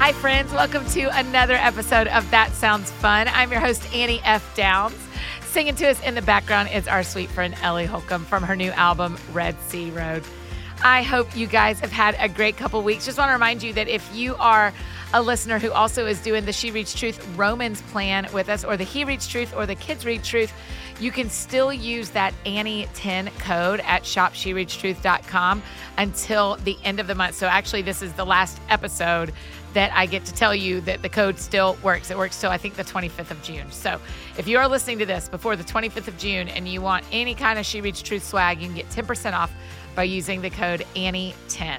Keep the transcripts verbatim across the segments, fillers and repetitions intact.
Hi, friends. Welcome to another episode of That Sounds Fun. I'm your host, Annie F. Downs. Singing to us in the background is our sweet friend, Ellie Holcomb, from her new album, Red Sea Road. I hope you guys have had a great couple weeks. Just want to remind you that if you are a listener who also is doing the She Reads Truth Romans plan with us, or the He Reads Truth, or the Kids Read Truth, you can still use that Annie ten code at shop she reads truth dot com until the end of the month. So actually, this is the last episode that I get to tell you that the code still works. It works till I think the twenty-fifth of June. So if you are listening to this before the twenty-fifth of June and you want any kind of She Reads Truth swag, you can get ten percent off by using the code Annie ten.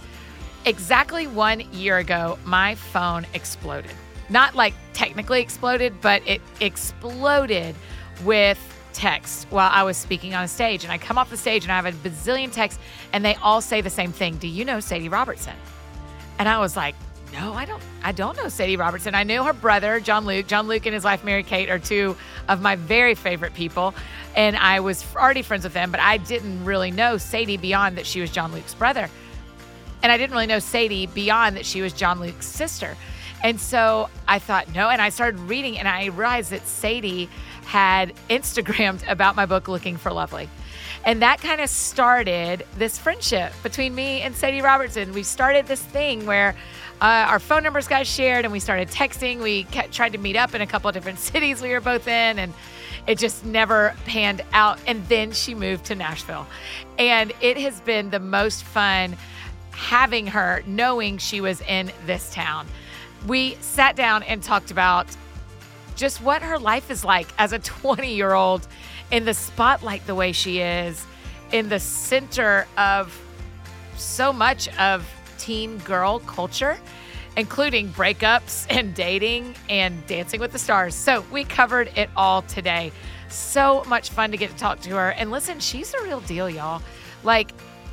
Exactly one year ago, my phone exploded. Not like technically exploded, but it exploded with text while I was speaking on a stage. And I come off the stage and I have a bazillion texts and they all say the same thing. Do you know Sadie Robertson? And I was like, no, I don't I don't know Sadie Robertson. I knew her brother, John Luke. John Luke and his wife, Mary Kate, are two of my very favorite people. And I was already friends with them, but I didn't really know Sadie beyond that she was John Luke's brother. And I didn't really know Sadie beyond that she was John Luke's sister. And so I thought, no, and I started reading and I realized that Sadie had Instagrammed about my book, Looking for Lovely. And that kind of started this friendship between me and Sadie Robertson. We started this thing where uh, our phone numbers got shared and we started texting. We kept, tried to meet up in a couple of different cities we were both in, and it just never panned out. And then she moved to Nashville. And it has been the most fun having her, knowing she was in this town. We sat down and talked about just what her life is like as a twenty-year-old in the spotlight the way she is, in the center of so much of teen girl culture, including breakups and dating and Dancing with the Stars. So we covered it all today. So much fun to get to talk to her. And listen, she's the real deal, y'all. Like,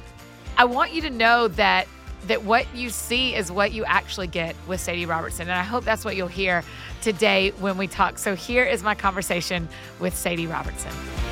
I want you to know that that what you see is what you actually get with Sadie Robertson. And I hope that's what you'll hear today when we talk. So here is my conversation with Sadie Robertson.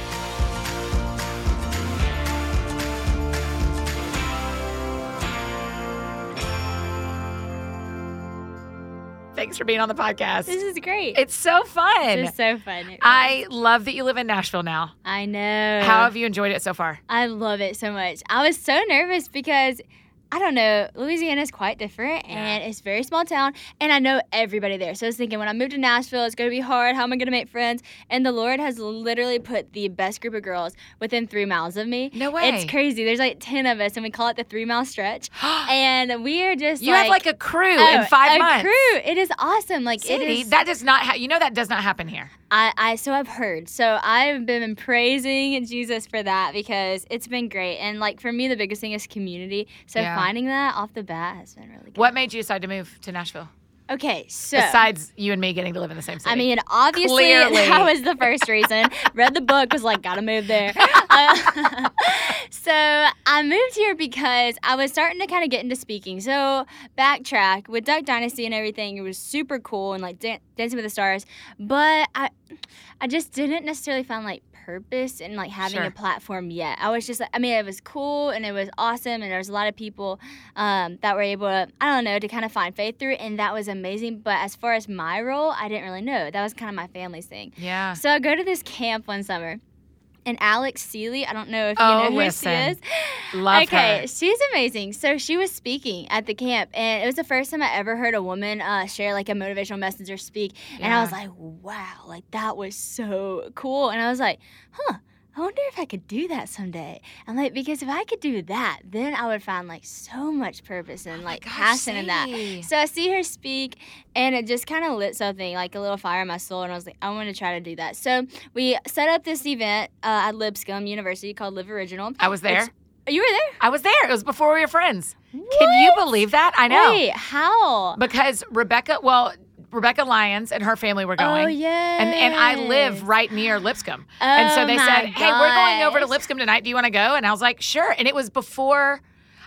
Thanks for being on the podcast. This is great. It's so fun. This is so fun. It really I is. love that you live in Nashville now. I know. How have you enjoyed it so far? I love it so much. I was so nervous because, I don't know, Louisiana is quite different, Yeah. and it's a very small town, and I know everybody there. So I was thinking, when I move to Nashville, it's going to be hard. How am I going to make friends? And the Lord has literally put the best group of girls within three miles of me. No way. It's crazy. There's like ten of us, and we call it the three-mile stretch. And we are just You like... have like a crew oh, in five a months. crew. It is awesome. Like, Sadie, it is... that does not, ha- you know that does not happen here. I, I so I've heard. So I've been praising Jesus for that because it's been great. And like for me, the biggest thing is community. So Yeah. finding that off the bat has been really good. What made you decide to move to Nashville? Okay, so Besides you and me getting to live in the same city. I mean, obviously Clearly. that was the first reason. Read the book, was like, gotta move there. Uh, so I moved here because I was starting to kind of get into speaking. So backtrack with Duck Dynasty and everything, it was super cool and like Dan- Dancing with the Stars. But I, I just didn't necessarily find like purpose in like having Sure. a platform yet. I was just like, I mean, it was cool and it was awesome, and there was a lot of people um, that were able to, I don't know, to kind of find faith through it, and that was amazing. But as far as my role, I didn't really know. That was kind of my family's thing. Yeah. So I go to this camp one summer, and Alex Seeley, I don't know if you Oh, know who listen. she is. Love okay, her. she's amazing. So she was speaking at the camp, and it was the first time I ever heard a woman uh, share like a motivational message or speak. And Yeah. I was like, wow, like that was so cool. And I was like, huh, I wonder if I could do that someday. I'm like, because if I could do that, then I would find like so much purpose and Oh my like gosh, passion in that. Sadie. So I see her speak, and it just kind of lit something, like a little fire in my soul, and I was like, I want to try to do that. So we set up this event uh, at Lipscomb University called Live Original. I was there. Which- you were there? I was there. It was before we were friends. Can you believe that? I know. Wait, how? Because Rebecca, well, Rebecca Lyons and her family were going. Oh, yeah. And and I live right near Lipscomb. and so Oh, they my said, hey, we're going over to gosh. Lipscomb tonight. Do you want to go? And I was like, sure. And it was before,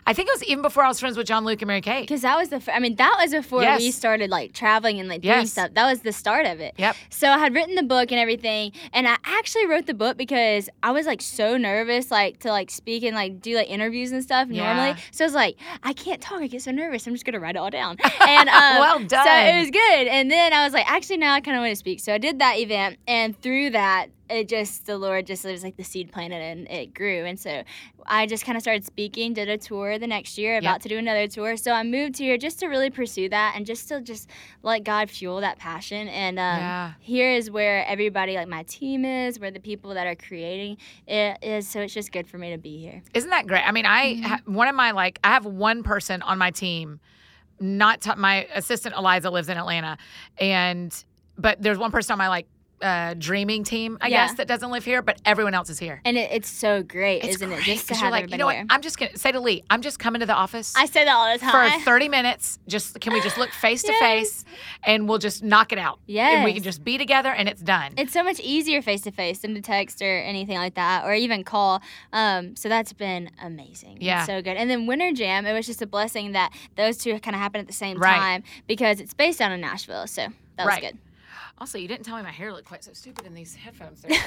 I think it was even before I was friends with John Luke and Mary Kate. Because that was the, fir- I mean, that was before Yes. we started like traveling and like doing Yes. stuff. That was the start of it. Yep. So I had written the book and everything, and I actually wrote the book because I was like so nervous, like to like speak and like do like interviews and stuff Yeah. normally. So I was like, I can't talk. I get so nervous. I'm just gonna write it all down. And um, Well done. So it was good. And then I was like, actually, now I kind of want to speak. So I did that event, and through that, it just the Lord just it was like the seed planted and it grew. And so I just kind of started speaking, did a tour the next year, about Yep. to do another tour. So I moved here just to really pursue that and just to just let God fuel that passion. And um, Yeah. here is where everybody, like my team is, where the people that are creating it is. So it's just good for me to be here. Isn't that great? I mean, I Mm-hmm. ha- one of my like I have one person on my team, not t- my assistant Eliza lives in Atlanta, and but there's one person on my like uh, dreaming team, I Yeah. guess, that doesn't live here, but everyone else is here. And it, it's so great, It's isn't great, it? Just to 'cause have you're like, you everybody know what? here. I'm just gonna say to Lee, I'm just coming to the office. I say that all the for time. thirty minutes, just can we just look face to Yes. face and we'll just knock it out. And we can Yes. just be together and it's done. It's so much easier face to face than to text or anything like that, or even call. Um, so that's been amazing. Yeah. It's so good. And then Winter Jam, it was just a blessing that those two kind of happened at the same Right. time because it's based down in Nashville. So that was Right. good. Also, you didn't tell me my hair looked quite so stupid in these headphones. There,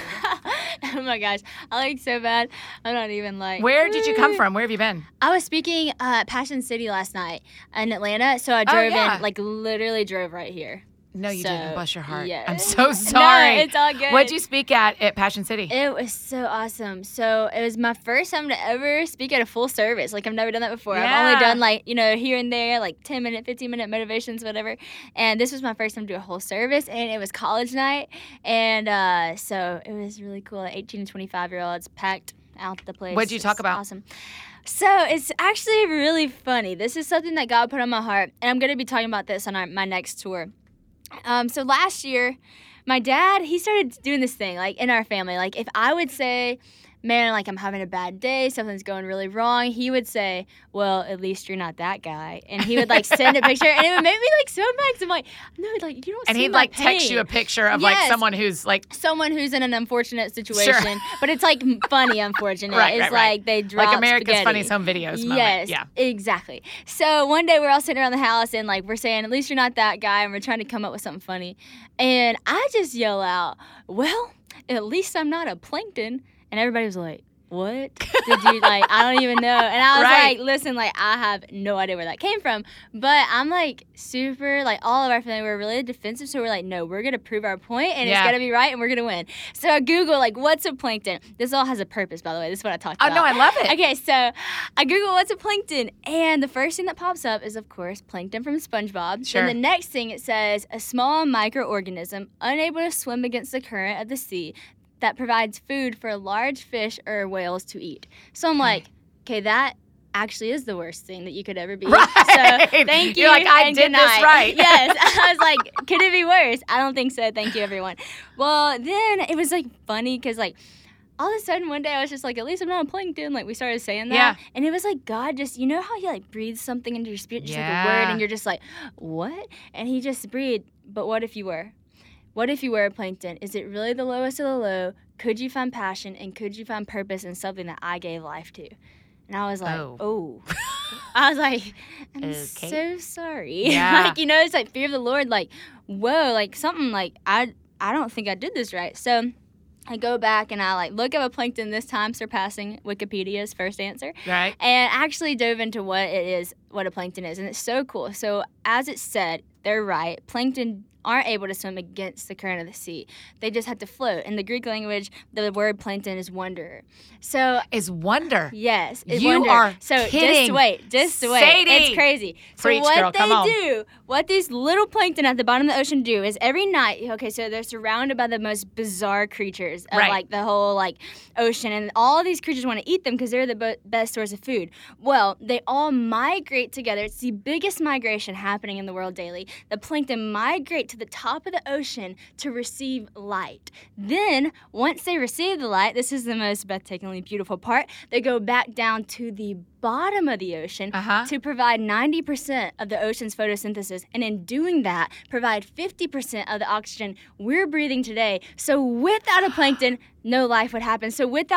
Oh my gosh, I look so bad. I'm not even like. Where did you come from? Where have you been? I was speaking uh, at Passion City last night in Atlanta, so I Oh, drove yeah. in, like literally drove right here. No, you So, didn't. Bless your heart. yeah. I'm so sorry. No, it's all good. What'd you speak at at Passion City? It was so awesome. So it was my first time to ever speak at a full service. Like I've never done that before. I've Yeah. only done like, you know, here and there, like ten minute, fifteen minute motivations, whatever. And this was my first time to do a whole service, and it was college night. And uh, so it was really cool. Like eighteen to twenty-five year olds packed out the place. What'd you talk It's about? Awesome. So it's actually really funny. This is something that God put on my heart, and I'm going to be talking about this on our, my next tour. Um, so last year, my dad, he started doing this thing, like, in our family. Like, if I would say, man, like, I'm having a bad day, something's going really wrong, he would say, well, at least you're not that guy. And he would, like, send a picture, and it would make me, like, so mad. 'Cause I'm like, no, like, you don't And see he'd my like text pain. you a picture of like Yes. someone who's like Someone who's in an unfortunate situation, but it's, like, funny unfortunate. Right, it's right, right. like they drop like America's spaghetti. Funniest Home Videos moment. Yes, Yeah. exactly. So one day we're all sitting around the house and like we're saying, at least you're not that guy, and we're trying to come up with something funny. And I just yell out, well, at least I'm not a plankton. And everybody was like, what did you like? I don't even know. And I was Right. like, listen, like I have no idea where that came from. But I'm like super, like all of our family were really defensive. So we're like, no, we're gonna prove our point, and Yeah. it's gonna be right, and we're gonna win. So I Google like, what's a plankton? This all has a purpose, by the way. This is what I talked Oh about. no, I love it. Okay, so I Google what's a plankton, and the first thing that pops up is, of course, plankton from SpongeBob. Sure. And the next thing it says, a small microorganism unable to swim against the current of the sea that provides food for large fish or whales to eat. So I'm Okay. like, okay, that actually is the worst thing that you could ever be. Right. So thank you. You're like, I and did good this night. right. Yes. I was like, could it be worse? I don't think so. Thank you, everyone. Well, then it was like funny because like, all of a sudden one day I was just like, at least I'm not a plankton. Like we started saying that. Yeah. And it was like God just, you know how he like breathes something into your spirit, just like a Yeah. word, and you're just like, what? And he just breathed, but what if you were? What if you were a plankton? Is it really the lowest of the low? Could you find passion, and could you find purpose in something that I gave life to? And I was like, Oh. oh. I was like, I'm Okay. so sorry. Yeah. Like, you know, it's like fear of the Lord, like, whoa, like something like I I don't think I did this right. So I go back and I like look up a plankton, this time surpassing Wikipedia's first answer. Right. And actually dove into what it is, what a plankton is, and it's so cool. So as it said, they're right. Plankton aren't able to swim against the current of the sea. They just have to float. In the Greek language, the word plankton is wanderer. So Is wonder. yes, it's You wanderer. are so kidding. just wait, just wait. Sadie. It's crazy. Preach, so what girl, they come on. do, what these little plankton at the bottom of the ocean do is every night, okay, so they're surrounded by the most bizarre creatures of Right. like the whole like ocean, and all these creatures want to eat them because they're the bo- best source of food. Well, they all migrate together. It's the biggest migration happening in the world daily. The plankton migrate to the top of the ocean to receive light. Then, once they receive the light, this is the most breathtakingly beautiful part, they go back down to the bottom of the ocean Uh-huh. to provide ninety percent of the ocean's photosynthesis, and in doing that, provide fifty percent of the oxygen we're breathing today. So without a plankton, no life would happen. So without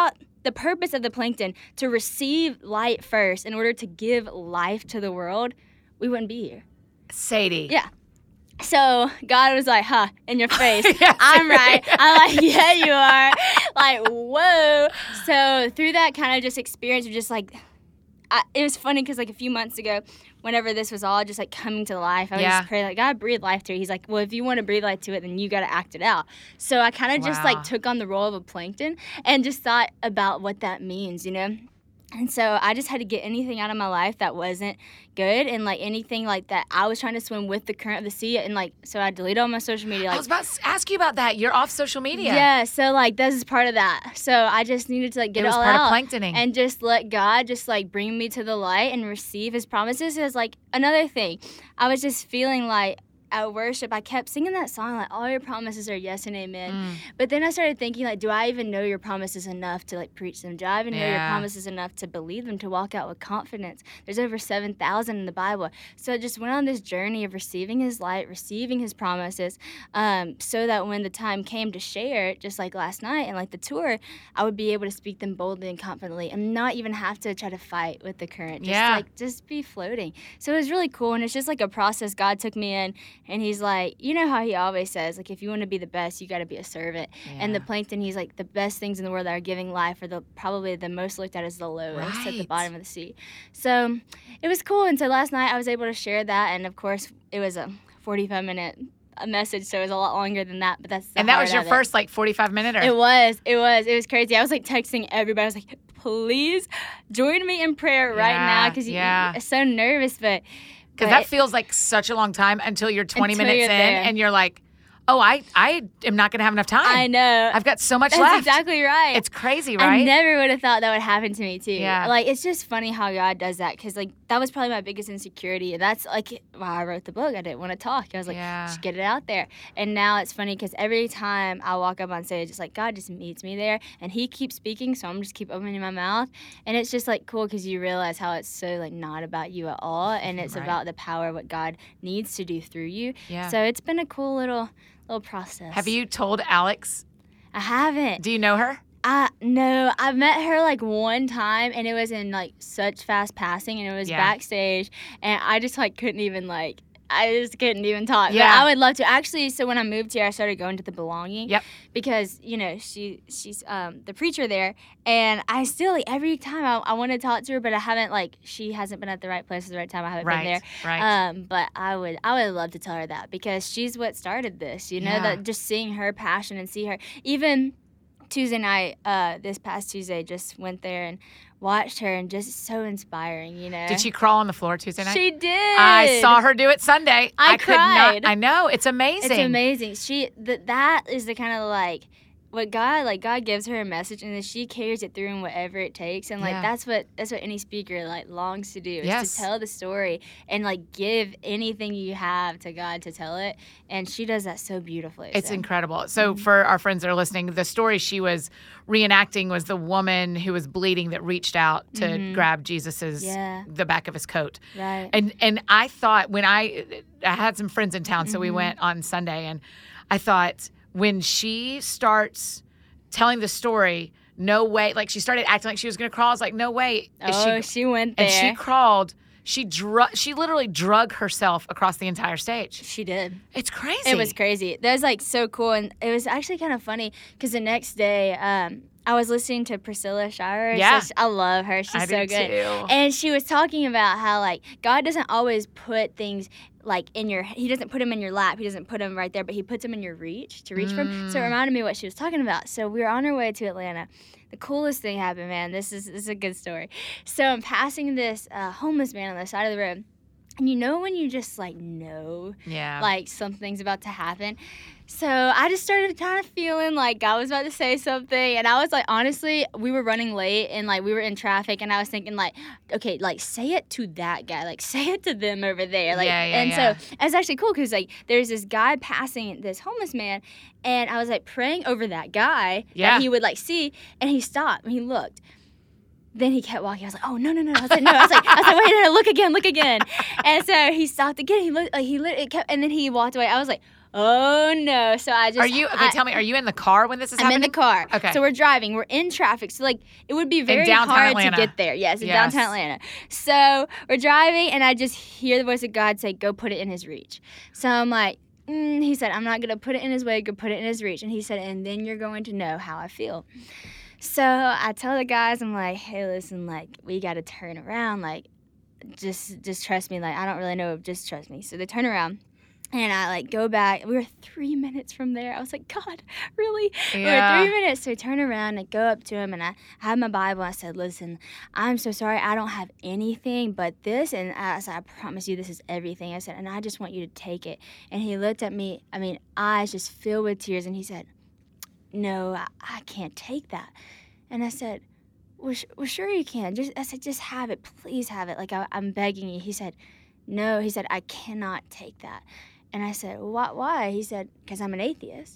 the purpose of the plankton to receive light first in order to give life to the world, we wouldn't be here. Sadie. Yeah. So God was like, huh, in your face. Yes. I'm right. I'm like, yeah, you are. Like, whoa. So through that kind of just experience of just like, I, it was funny because like a few months ago, whenever this was all just like coming to life, I would Yeah. just pray like, God, breathe life to it. He's like, well, if you want to breathe life to it, then you got to act it out. So I kind of just Wow. like took on the role of a plankton and just thought about what that means, you know? And so I just had to get anything out of my life that wasn't good, and like anything like that I was trying to swim with the current of the sea, and like so I deleted all my social media. Like, I was about to ask you about that. You're off social media. yeah, so like this is part of that. So I just needed to like get It it, was all part out of planktoning. and just let God just like bring me to the light and receive His promises. It was like another thing. I was just feeling like at worship, I kept singing that song like all your promises are yes and amen. Mm. But then I started thinking like, do I even know your promises enough to like preach them? Do I even know your Yeah. promises enough to believe them, to walk out with confidence? There's over seven thousand in the Bible. So I just went on this journey of receiving His light, receiving His promises, um, so that when the time came to share, just like last night and like the tour, I would be able to speak them boldly and confidently and not even have to try to fight with the current. Just Yeah. like just be floating. So it was really cool, and it's just like a process God took me in. And He's like, you know how He always says, like, if you want to be the best, you got to be a servant. And the Yeah. plankton, He's like, the best things in the world that are giving life are the probably the most looked at as the lowest at the Right. bottom of the sea. So it was cool. And so last night I was able to share that. And of course, it was a forty-five minute a message, so it was a lot longer than that. But that's the And that was heart your of it. first like forty-five minute? Or? It was. It was. It was crazy. I was like texting everybody. I was like, please join me in prayer right Yeah, now, because yeah. you're so nervous, but. Because but that feels like such a long time until you're twenty Until minutes you're in there. and you're like, oh, I, I am not going to have enough time. I know. I've got so much That's left. exactly right. It's crazy, I right? never would have thought that would happen to me too. Yeah. Like, it's just funny how God does that, because like that was probably my biggest insecurity, and that's like why I wrote the book. I didn't want to talk. I was like, Yeah. just get it out there. And now it's funny because every time I walk up on stage, it's like God just meets me there, and He keeps speaking, so I'm just keep opening my mouth, and it's just like cool because you realize how it's so like not about you at all, and it's Right. about the power of what God needs to do through you. Yeah. So it's been a cool little little process. Have you told Alex? I haven't. Do you know her? I no, I met her like one time, and it was in like such fast passing, and it was Yeah. backstage, and I just like couldn't even like I just couldn't even talk. But Yeah. I would love to actually. So when I moved here, I started going to the Belonging. Yep. Because you know she she's um the preacher there, and I still like every time I, I want to talk to her, but I haven't like she hasn't been at the right place at the right time. I haven't Right. been there. Right. Um, but I would I would love to tell her that, because she's what started this. You know, Yeah. that just seeing her passion and see her even. Tuesday night, uh, this past Tuesday, just went there and watched her, and just so inspiring, you know. Did she crawl on the floor Tuesday night? She did. I saw her do it Sunday. I could cried. not. I know. It's amazing. It's amazing. She th- that is the kind of like what God like God gives her a message, and then she carries it through in whatever it takes, and like Yeah. that's what that's what any speaker like longs to do, is Yes. to tell the story and like give anything you have to God to tell it, and she does that so beautifully. It's so. incredible. So, Mm-hmm. for our friends that are listening, the story she was reenacting was the woman who was bleeding that reached out to Mhm. grab Jesus's Yeah. the back of his coat. Right. And and I thought when I I had some friends in town, so we Mhm. went on Sunday, and I thought when she starts telling the story, no way, like she started acting like she was going to crawl. I was like, no way. Is Oh, she, she went there. and she crawled. She drug. She literally drug herself across the entire stage. She did. It's crazy. It was crazy. That was like so cool, and it was actually kind of funny because the next day, um, I was listening to Priscilla Shirer. Yeah. So she- I love her. She's I so do good. too. And she was talking about how like God doesn't always put things like in your. He doesn't put them in your lap. He doesn't put them right there, but he puts them in your reach to reach from. So it Mm. reminded me of what she was talking about. So we were on our way to Atlanta. The coolest thing happened, man. This is this is a good story. So I'm passing this uh, homeless man on the side of the road. And you know when you just like know Yeah. like something's about to happen. So I just started kind of feeling like God was about to say something, and I was like, honestly, we were running late, and like we were in traffic, and I was thinking like, okay, like say it to that guy, like say it to them over there, like, Yeah, yeah, and yeah. so it's actually cool because like there's this guy passing this homeless man, and I was like praying over that guy Yeah. that he would like see, and he stopped and he looked. Then he kept walking. I was like, "Oh no, no, no!" I was like, "No!" I was like, "I was like, wait, no, look again, look again." And so he stopped again. He looked, like he lit, it kept, and then he walked away. I was like, oh no. So I just. Are you, okay, I, tell me, are you in the car when this is I'm happening? in the car. Okay. So we're driving. We're in traffic. So, like, it would be very downtown hard Atlanta. to get there. Yes, in Yes. downtown Atlanta. So we're driving, and I just hear the voice of God say, go put it in his reach. So I'm like, mm, he said, I'm not going to put it in his way. Go put it in his reach. And he said, and then you're going to know how I feel. So I tell the guys, I'm like, hey, listen, like, we got to turn around. Like, just just trust me. Like, I don't really know. Just trust me. So they turn around. And I, like, go back. We were three minutes from there. I was like, God, really? Yeah. We were three minutes. So I turn around and I go up to him, and I have my Bible. I said, listen, I'm so sorry. I don't have anything but this. And I said, I promise you this is everything. I said, and I just want you to take it. And he looked at me, I mean, eyes just filled with tears. And he said, no, I, I can't take that. And I said, well, sh- well, sure you can. Just I said, just have it. Please have it. Like, I, I'm begging you. He said, no. He said, I cannot take that. And I said, why? why? He said, because I'm an atheist.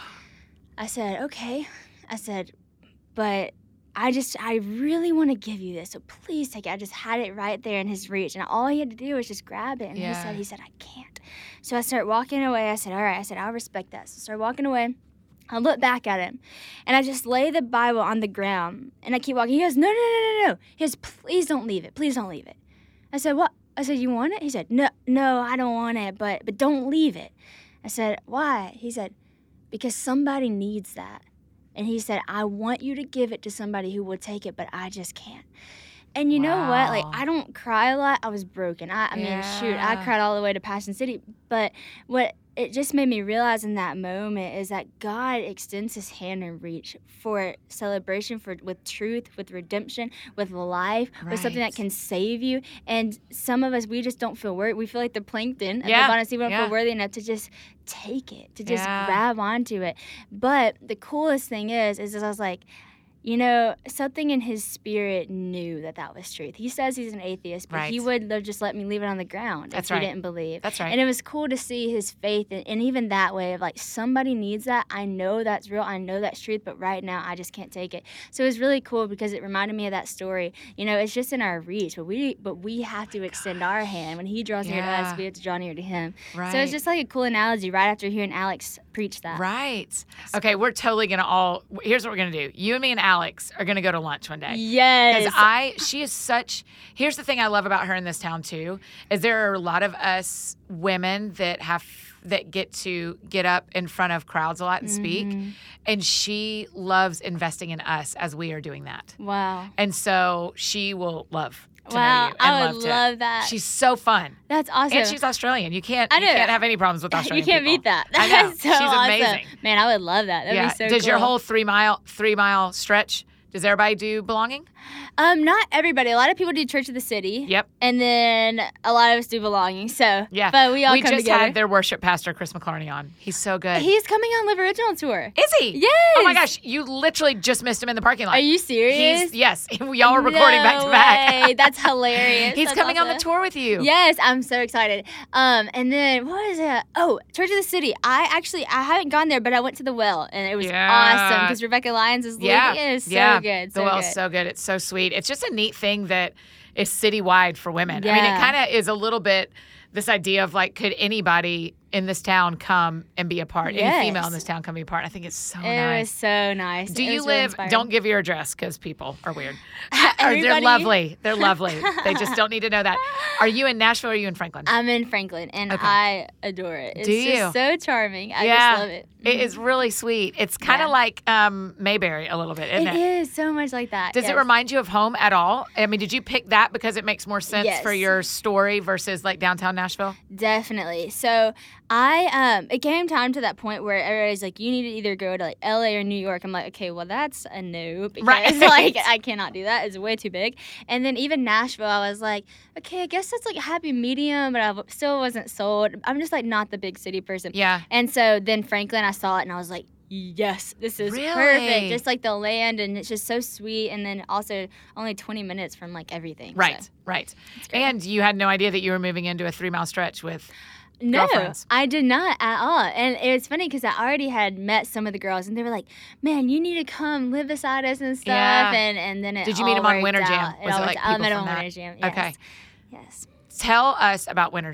I said, okay. I said, but I just, I really want to give you this, so please take it. I just had it right there in his reach, and all he had to do was just grab it. And Yeah. he said, he said, I can't. So I started walking away. I said, all right. I said, I'll respect that. So I started walking away. I look back at him, and I just lay the Bible on the ground, and I keep walking. He goes, no, no, no, no, no. He goes, please don't leave it. Please don't leave it. I said, what? I said, you want it? He said, no, no, I don't want it, but but don't leave it. I said, why? He said, because somebody needs that. And he said, I want you to give it to somebody who will take it, but I just can't. And you know what? Like, Wow. I don't cry a lot. I was broken. I, I mean, shoot, I Yeah. cried all the way to Passion City. But what it just made me realize in that moment is that God extends his hand and reach for celebration, for with truth, with redemption, with life, with something Right. that can save you. And some of us, we just don't feel worthy. We feel like the plankton at Yeah, the bottom sea. We don't yeah. feel worthy enough to just take it, to just Yeah. grab onto it. But the coolest thing is, is I was like, you know, something in his spirit knew that that was truth. He says he's an atheist, but he Right. would have just let me leave it on the ground That's if right. he didn't believe. That's right. And it was cool to see his faith, and, and even that way of like, somebody needs that. I know that's real. I know that's truth, but right now I just can't take it. So it was really cool because it reminded me of that story. You know, it's just in our reach, but we but we have to extend our hand. When he draws near to Yeah. us, we have to draw near to him. Right. So it's just like a cool analogy right after hearing Alex preach that. Right. Okay, we're totally going to all, here's what we're going to do. You and me and Alex are going to go to lunch one day. Yes. Because I, she is such, here's the thing I love about her in this town too, is there are a lot of us women that have, that get to get up in front of crowds a lot and speak. Mm-hmm. And she loves investing in us as we are doing that. Wow. And so she will love to know Wow. you and I would love to. love that. She's so fun. That's awesome. And she's Australian. You can't, I you know. can't have any problems with You Australian can't people. beat that. I That's know. so She's awesome. amazing. Man, I would love that. That'd yeah. be so Does cool. your whole three mile three mile stretch? Does everybody do belonging? Um, not everybody. A lot of people do Church of the City. Yep. And then a lot of us do belonging. So Yeah. But we all we come just together. had their worship pastor Chris McClarney on. He's so good. He's coming on Live Original Tour. Is he? Yes. Oh my gosh, you literally just missed him in the parking lot. Are you serious? He's, yes. Y'all were recording No back to back. way. That's hilarious. He's That's coming on the awesome. tour with you. Yes, I'm so excited. Um, and then what is it? Oh, Church of the City. I actually I haven't gone there, but I went to the Well, and it was Yeah. awesome because Rebecca Lyons is Yeah. leading. It is so yeah. good. The So Well's good. so good. It's so sweet. It's just a neat thing that is citywide for women. I mean, it Yeah. kind of is a little bit this idea of like, could anybody in this town come and be a part? Yes. Any female in this town come be a part? I think it's so It nice. was so nice. Do It you was really live? inspiring. Don't give your address because people are weird. Or they're Everybody- lovely. They're lovely. They just don't need to know that. Are you in Nashville or are you in Franklin? I'm in Franklin, and Okay. I adore it. It's Do just you? so charming. I yeah, just love it. It is really sweet. It's kind of Yeah. like um, Mayberry a little bit, isn't It it? is so much like that. Does yes. it remind you of home at all? I mean, did you pick that because it makes more sense Yes. for your story versus like downtown Nashville? Definitely. So I um it came time to that point where everybody's like, you need to either go to like L A or New York. I'm like, okay, well that's a no because Right. like I cannot do that. It's way too big. And then even Nashville, I was like, okay, I guess that's like a happy medium, but I w- still wasn't sold. I'm just like not the big city person. Yeah. And so then Franklin, I saw it and I was like, yes, this is Really? perfect. Just like the land, and it's just so sweet. And then also only twenty minutes from like everything. Right, So, right. it's great. And you had no idea that you were moving into a three mile stretch with. No, girlfriends. I did not at all. And it was funny because I already had met some of the girls, and they were like, man, you need to come live beside us and stuff. Yeah. And, and then it Did you all meet 'em on worked Winter out. Jam? Was all it worked like out. I people met 'em from on that? Winter Jam. Yes. Okay. Yes. Tell us about Winter Jam.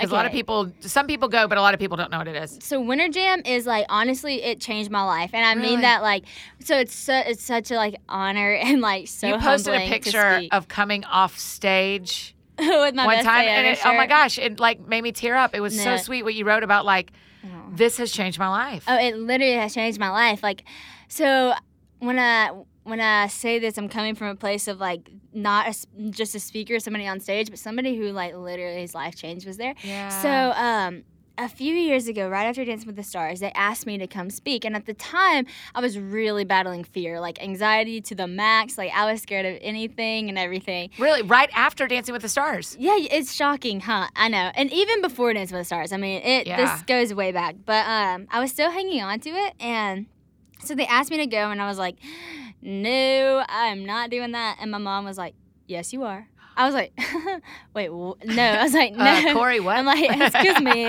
Because a lot of Okay. people, some people go, but a lot of people don't know what it is. So Winter Jam is like honestly, it changed my life, and I Really? mean that like. So it's su- it's such a like honor and like so You posted a humbling to picture speak. of coming off stage with my one best time, day and ever it, oh my shirt. gosh, it like made me tear up. It was so No. sweet what you wrote about like, Oh. this has changed my life. Oh, it literally has changed my life. Like, so when I when I say this, I'm coming from a place of like not a s just a speaker, somebody on stage, but somebody who like literally his life change was there. Yeah. So um, a few years ago, right after Dancing with the Stars, they asked me to come speak, and at the time, I was really battling fear, like anxiety to the max. Like I was scared of anything and everything. Really, right after Dancing with the Stars. Yeah, it's shocking, huh? I know. And even before Dancing with the Stars, I mean, it Yeah. this goes way back. But um, I was still hanging on to it, and so they asked me to go, and I was like, no, I'm not doing that. And my mom was like, yes, you are. I was like, wait, wh- no. I was like, no. Uh, Corey, what? I'm like, excuse me.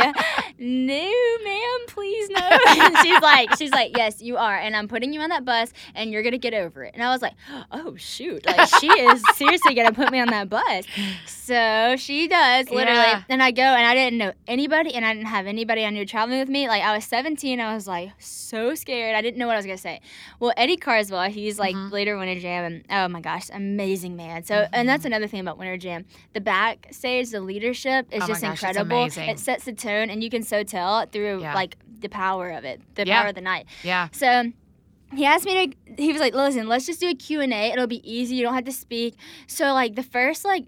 No, ma'am, please no. And she's like, she's like, yes, you are. And I'm putting you on that bus, and you're going to get over it. And I was like, oh, shoot. Like, she is seriously going to put me on that bus. So she does, literally. Yeah. And I go, and I didn't know anybody, and I didn't have anybody I knew traveling with me. Like, I was seventeen. I was, like, so scared. I didn't know what I was going to say. Well, Eddie Carswell, he's, like, Mhm. later Winter Jam, and oh, my gosh, amazing man. So, and that's another thing about Winter Jam. The backstage, the leadership is Oh my just gosh, it's incredible. amazing. It sets the tone, and you can so tell through, Yeah. like, the power of it, the Yeah. power of the night. Yeah. So he asked me to, he was like, listen, let's just do a Q and A. It'll be easy. You don't have to speak. So, like, the first, like,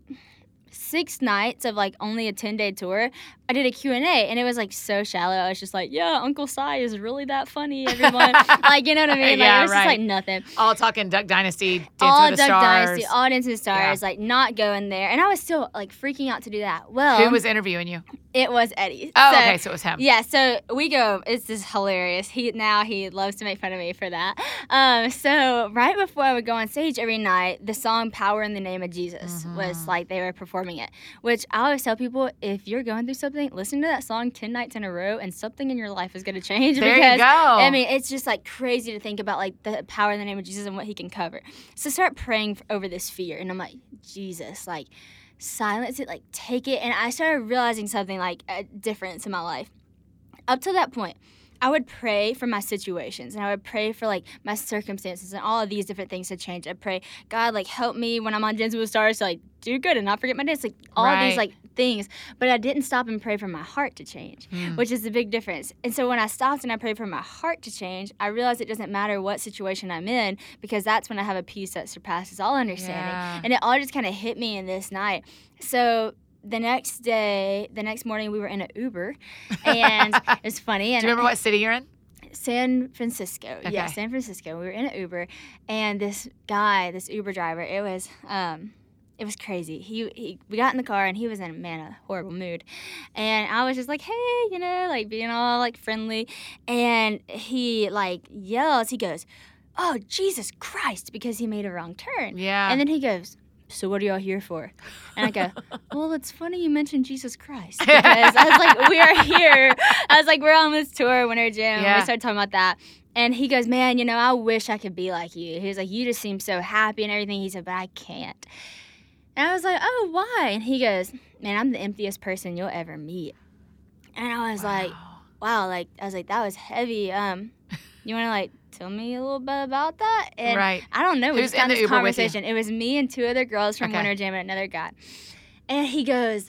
six nights of, like, only a ten-day tour, I did a Q and A, and it was, like, so shallow. I was just like, yeah, Uncle Si is really that funny, everyone. Like, you know what I mean? Like, Yeah, it was just, right. like, nothing. All talking Duck Dynasty, Dancing all with the Duck Stars. Dynasty, all Dancing with the Stars, like, not going there. And I was still, like, freaking out to do that. Well, Who was interviewing you? it was Eddie. Oh, So- okay, so it was him. Yeah, so we go. It's just hilarious. He now he loves to make fun of me for that. Um, so right before I would go on stage every night, the song "Power in the Name of Jesus" Mhm. was like they were performing it. Which I always tell people, if you're going through something, listen to that song ten nights in a row, and something in your life is going to change. There because, you go. I mean, it's just like crazy to think about like the power in the name of Jesus and what He can cover. So start praying f- over this fear, and I'm like, Jesus, like. Silence it, like take it, and I started realizing something like a difference in my life. Up to that point, I would pray for my situations, and I would pray for like my circumstances and all of these different things to change. I'd pray, God, like help me when I'm on Dancing with the Stars to like do good and not forget my dance, like all of these Right. like things. But I didn't stop and pray for my heart to change, Mm. which is the big difference. And so when I stopped and I prayed for my heart to change, I realized it doesn't matter what situation I'm in, because that's when I have a peace that surpasses all understanding. Yeah. And it all just kind of hit me in this night. So the next day, the next morning, we were in an Uber, and it was funny. Do And you remember what city you're in? San Francisco. Yeah, Okay. San Francisco. We were in an Uber, and this guy, this Uber driver, it was um, it was crazy. He, he we got in the car, and he was in man a horrible mood, and I was just like, hey, you know, like being all like friendly, and he like yells. He goes, "Oh, Jesus Christ," because he made a wrong turn. Yeah. And then he goes, "So what are y'all here for?" And I go, "Well, it's funny you mentioned Jesus Christ." Because I was like, we are here. I was like, we're on this tour, Winter Jam. Yeah. We started talking about that. And he goes, "Man, you know, I wish I could be like you." He was like, "You just seem so happy and everything." He said, "But I can't." And I was like, "Oh, why?" And he goes, "Man, I'm the emptiest person you'll ever meet." And I was like, Wow. wow, like, I was like, that was heavy. Um, you want to, like, tell me a little bit about that? And Right. I don't know. We Who's just had in the this Uber with you? conversation. It was me and two other girls from Okay. Winter Jam and another guy. And he goes,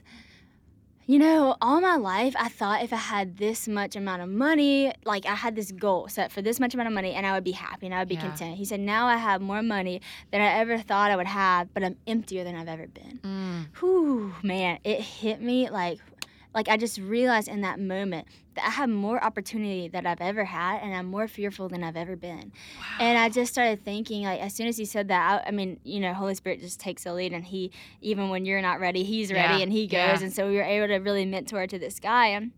"You know, all my life, I thought if I had this much amount of money, like I had this goal set for this much amount of money, and I would be happy and I would be Yeah. content." He said, "Now I have more money than I ever thought I would have, but I'm emptier than I've ever been." Mm. Whew, man, it hit me like, like I just realized in that moment that I have more opportunity than I've ever had, and I'm more fearful than I've ever been. And I just started thinking, like, as soon as he said that, I, I mean, you know, Holy Spirit just takes the lead, and he, even when you're not ready, he's ready, Yeah, and he goes. yeah. And so we were able to really mentor to this guy. And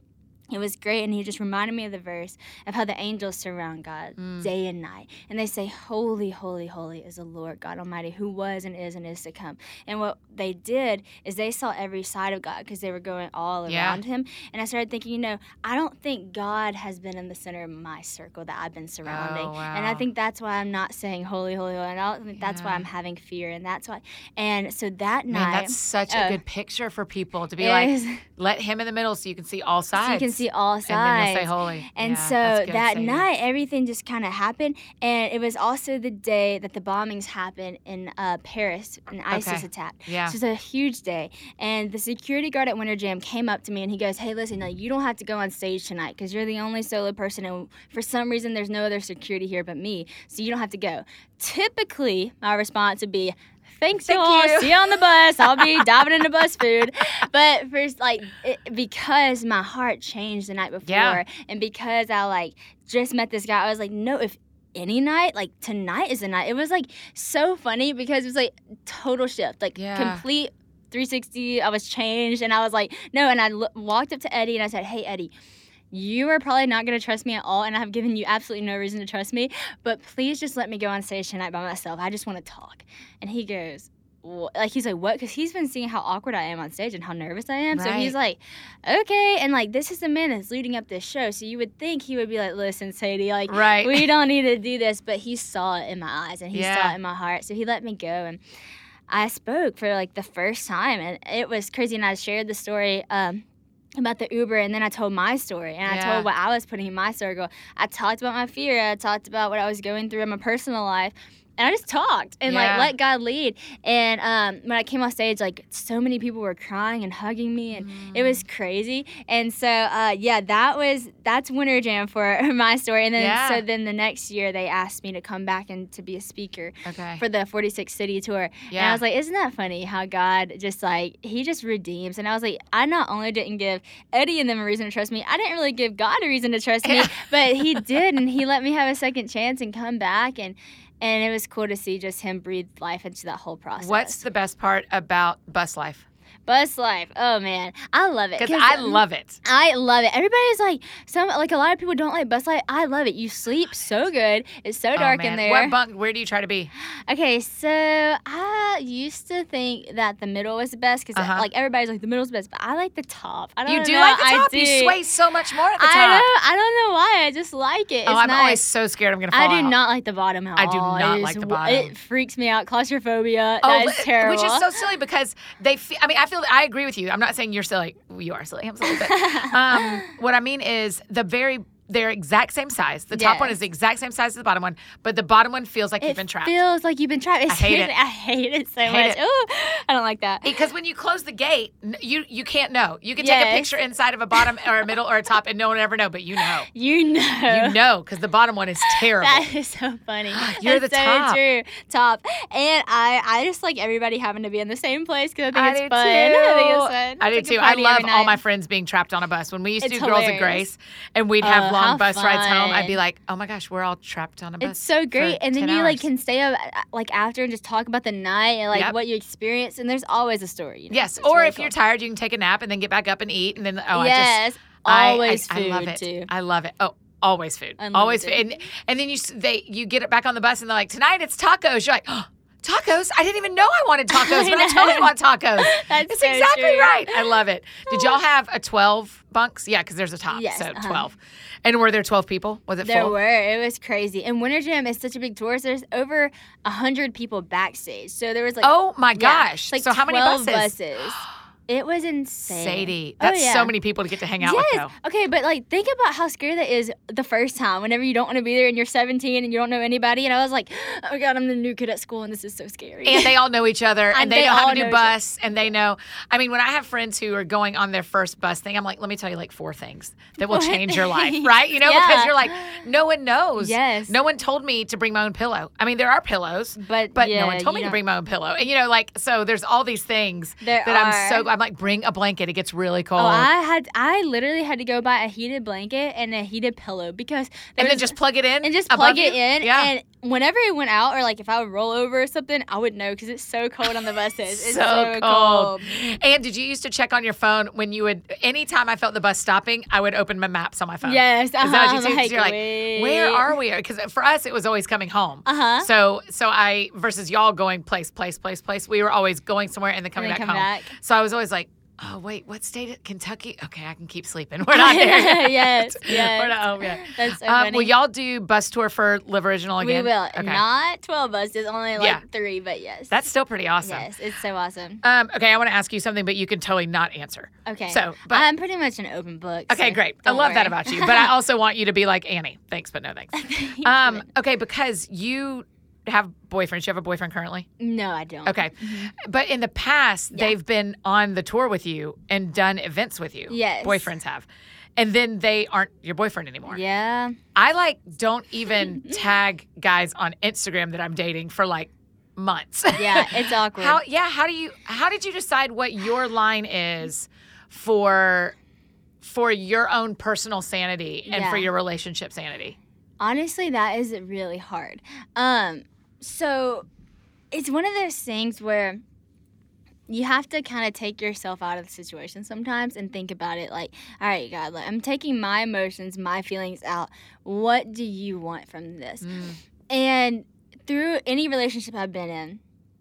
It was great, and he just reminded me of the verse of how the angels surround God Mm. day and night. And they say, holy, holy, holy is the Lord God Almighty, who was and is and is to come. And what they did is they saw every side of God because they were going all Yeah. around him. And I started thinking, you know, I don't think God has been in the center of my circle that I've been surrounding. Oh, wow. And I think that's why I'm not saying holy, holy, holy. And I don't think that's why Yeah. I'm having fear. And that's why. And so that Man, night. that's such a oh, good picture for people to be it like, is- let him in the middle so you can see all sides. so you can see all sides. And then you'll say holy. And Yeah, so that's good, that Sadie. night, everything just kind of happened. And it was also the day that the bombings happened in uh, Paris, an ISIS Okay. attack. Yeah. So it was a huge day. And the security guard at Winter Jam came up to me and he goes, hey, listen, no, you don't have to go on stage tonight because you're the only solo person. And for some reason, there's no other security here but me. So you don't have to go. Typically, my response would be, Thanks, Thank y'all. you. See you on the bus. I'll be diving into bus food. But first, like, it, because my heart changed the night before, Yeah. and because I like just met this guy, I was like, no, if any night, like tonight is the night. It was like so funny because it was like total shift, like Yeah. complete three sixty. I was changed, and I was like, no. And I l- walked up to Eddie and I said, hey, Eddie. You are probably not going to trust me at all, and I have given you absolutely no reason to trust me, but please just let me go on stage tonight by myself. I just want to talk. And he goes, wh- like, he's like, what? Because he's been seeing how awkward I am on stage and how nervous I am. So he's like, okay. And, like, this is the man that's leading up this show. So you would think he would be like, listen, Sadie, like, Right. we don't need to do this. But he saw it in my eyes, and he Yeah. saw it in my heart. So he let me go, and I spoke for, like, the first time. And it was crazy, and I shared the story um, about the Uber, and then I told my story, and I Yeah. told what I was putting in my circle. I talked about my fear. I talked about what I was going through in my personal life. And I just talked and Yeah. like let God lead. And um, when I came off stage, like so many people were crying and hugging me, and it was Mm. crazy. And so uh, yeah, that was that's Winter Jam for my story. And then Yeah. so then the next year they asked me to come back and to be a speaker Okay. for the forty-six city tour. And Yeah. I was like, isn't that funny how God just like, he just redeems. And I was like, I not only didn't give Eddie and them a reason to trust me, I didn't really give God a reason to trust me, Yeah. but he did. And he let me have a second chance and come back. And, and it was cool to see just him breathe life into that whole process. What's the best part about bus life? Bus life? Oh man, I love it. Because I love it. I love it. Everybody's like, some like a lot of people don't like bus life. I love it. You sleep so good. It's so dark oh, man. in there. What bunk? Where do you try to be? Okay, so I used to think that the middle was the best because Uh-huh. like everybody's like the middle's the best, but I like the top. I don't You know. do like the I top. do. You sway so much more at the top. I know. I don't know why. I just like it. oh, it's I'm nice. always so scared I'm gonna fall I do out. not like the bottom at I do all. not It like is the w- bottom. It freaks me out. Claustrophobia. Oh, that is li- terrible. Which is so silly because they feel, I mean, I feel, I agree with you. I'm not saying you're silly. Well, you are silly. I'm silly. But um, what I mean is the very, they're exact same size. The top one Yes. is the exact same size as the bottom one, but the bottom one feels like it you've been trapped. feels like you've been trapped. It's I hate seriously- it. I hate it so Hate much. it. Ooh, I don't like that. Because when you close the gate, n- you you can't know. You can take a Yes. picture inside of a bottom or a middle or a top, and no one will ever know. But you know, You know. you know, because the bottom one is terrible. That is so funny. You're That's the so top. true. Top. And I, I just like everybody having to be in the same place because I think I it's do fun. too. I think it's fun. I do It's like too. a I party love every all night. my friends being trapped on a bus. When we used to It's do Girls of hilarious. Grace, and we'd have Oh, long how bus rides home, I'd be fun. like, oh my gosh, we're all trapped on a bus. It's so great, for and then ten you like hours. can stay up uh, like after and just talk about the night and like Yep. what you experienced. And there's always a story. You know? Yes, It's or really if cool. you're tired, you can take a nap and then get back up and eat, and then oh, yes, I just I- always I, food I love it. too. I love it. Oh. Always food. Unlimited. Always food. And, and then you s- they you get it back on the bus and they're like, tonight it's tacos. You're like, oh, tacos? I didn't even know I wanted tacos, I but I know. totally want tacos. That's It's so exactly true. right. I love it. Did y'all have a twelve bunks? Yeah, because there's a top, Yes, so uh-huh. twelve. And were there twelve people? Was it There full? were. It was crazy. And Winter Jam is such a big tour. So there's over a hundred people backstage. So there was like Oh my yeah, gosh! like so how many twelve buses? buses. It was insane. Sadie, Oh, that's yeah. so many people to get to hang out Yes. with, though. Okay, but like think about how scary that is the first time. Whenever you don't want to be there and you're seventeen and you don't know anybody, and I was like, oh my god, I'm the new kid at school and this is so scary. And they all know each other, and, And they, they know how all to do know each bus, and they know. I mean, when I have friends who are going on their first bus thing, I'm like, let me tell you like four things that will What change your life, things? right? You know, Yeah. because you're like, no one knows. Yes. No one told me to bring my own pillow. I mean, there are pillows, but but yeah, no one told you me to don't- bring my own pillow. And you know, like, so there's all these things There that I'm are. so. I'm like, bring a blanket. It gets really cold. Oh, I had I literally had to go buy a heated blanket and a heated pillow because and then just plug it in and just plug it you? in. Yeah. And whenever it went out, or like if I would roll over or something, I would know because it's so cold on the buses. It's so, so, cold. cold. And did you used to check on your phone when you would? Anytime I felt the bus stopping, I would open my maps on my phone. Yes, uh-huh. Is that what you do? 'Cause Like, you're like, wait. where are we? Because for us, it was always coming home. Uh huh. So, so I versus y'all going place, place, place, place. We were always going somewhere and then coming And then back come home. back. So I was always like, oh wait, what state? Is Kentucky? Okay, I can keep sleeping. We're not there yet. Yes, yes. We're not home yet. That's so Um, funny. will y'all do bus tour for Live Original again? We will. Okay. Not twelve buses, only like Yeah. three, but yes. That's still pretty awesome. Yes, it's so awesome. Um, okay, I want to ask you something, but you can totally not answer. Okay. So, but I'm pretty much an open book. okay, so great. I don't love that worry. about you. But I also want you to be like Annie. Thanks, but no thanks. Thank Um, you. okay, because you have boyfriends. You have a boyfriend currently? No, I don't. Okay. But in the past, Yeah. they've been on the tour with you and done events with you. Yes. Boyfriends have. And then they aren't your boyfriend anymore. Yeah. I like don't even tag guys on Instagram that I'm dating for like months. Yeah, it's awkward. How yeah, how do you how did you decide what your line is for for your own personal sanity and Yeah. for your relationship sanity? Honestly, that is really hard. Um, so it's one of those things where you have to kind of take yourself out of the situation sometimes and think about it like, all right, God, like, I'm taking my emotions, my feelings out. What do you want from this? Mm. And through any relationship I've been in,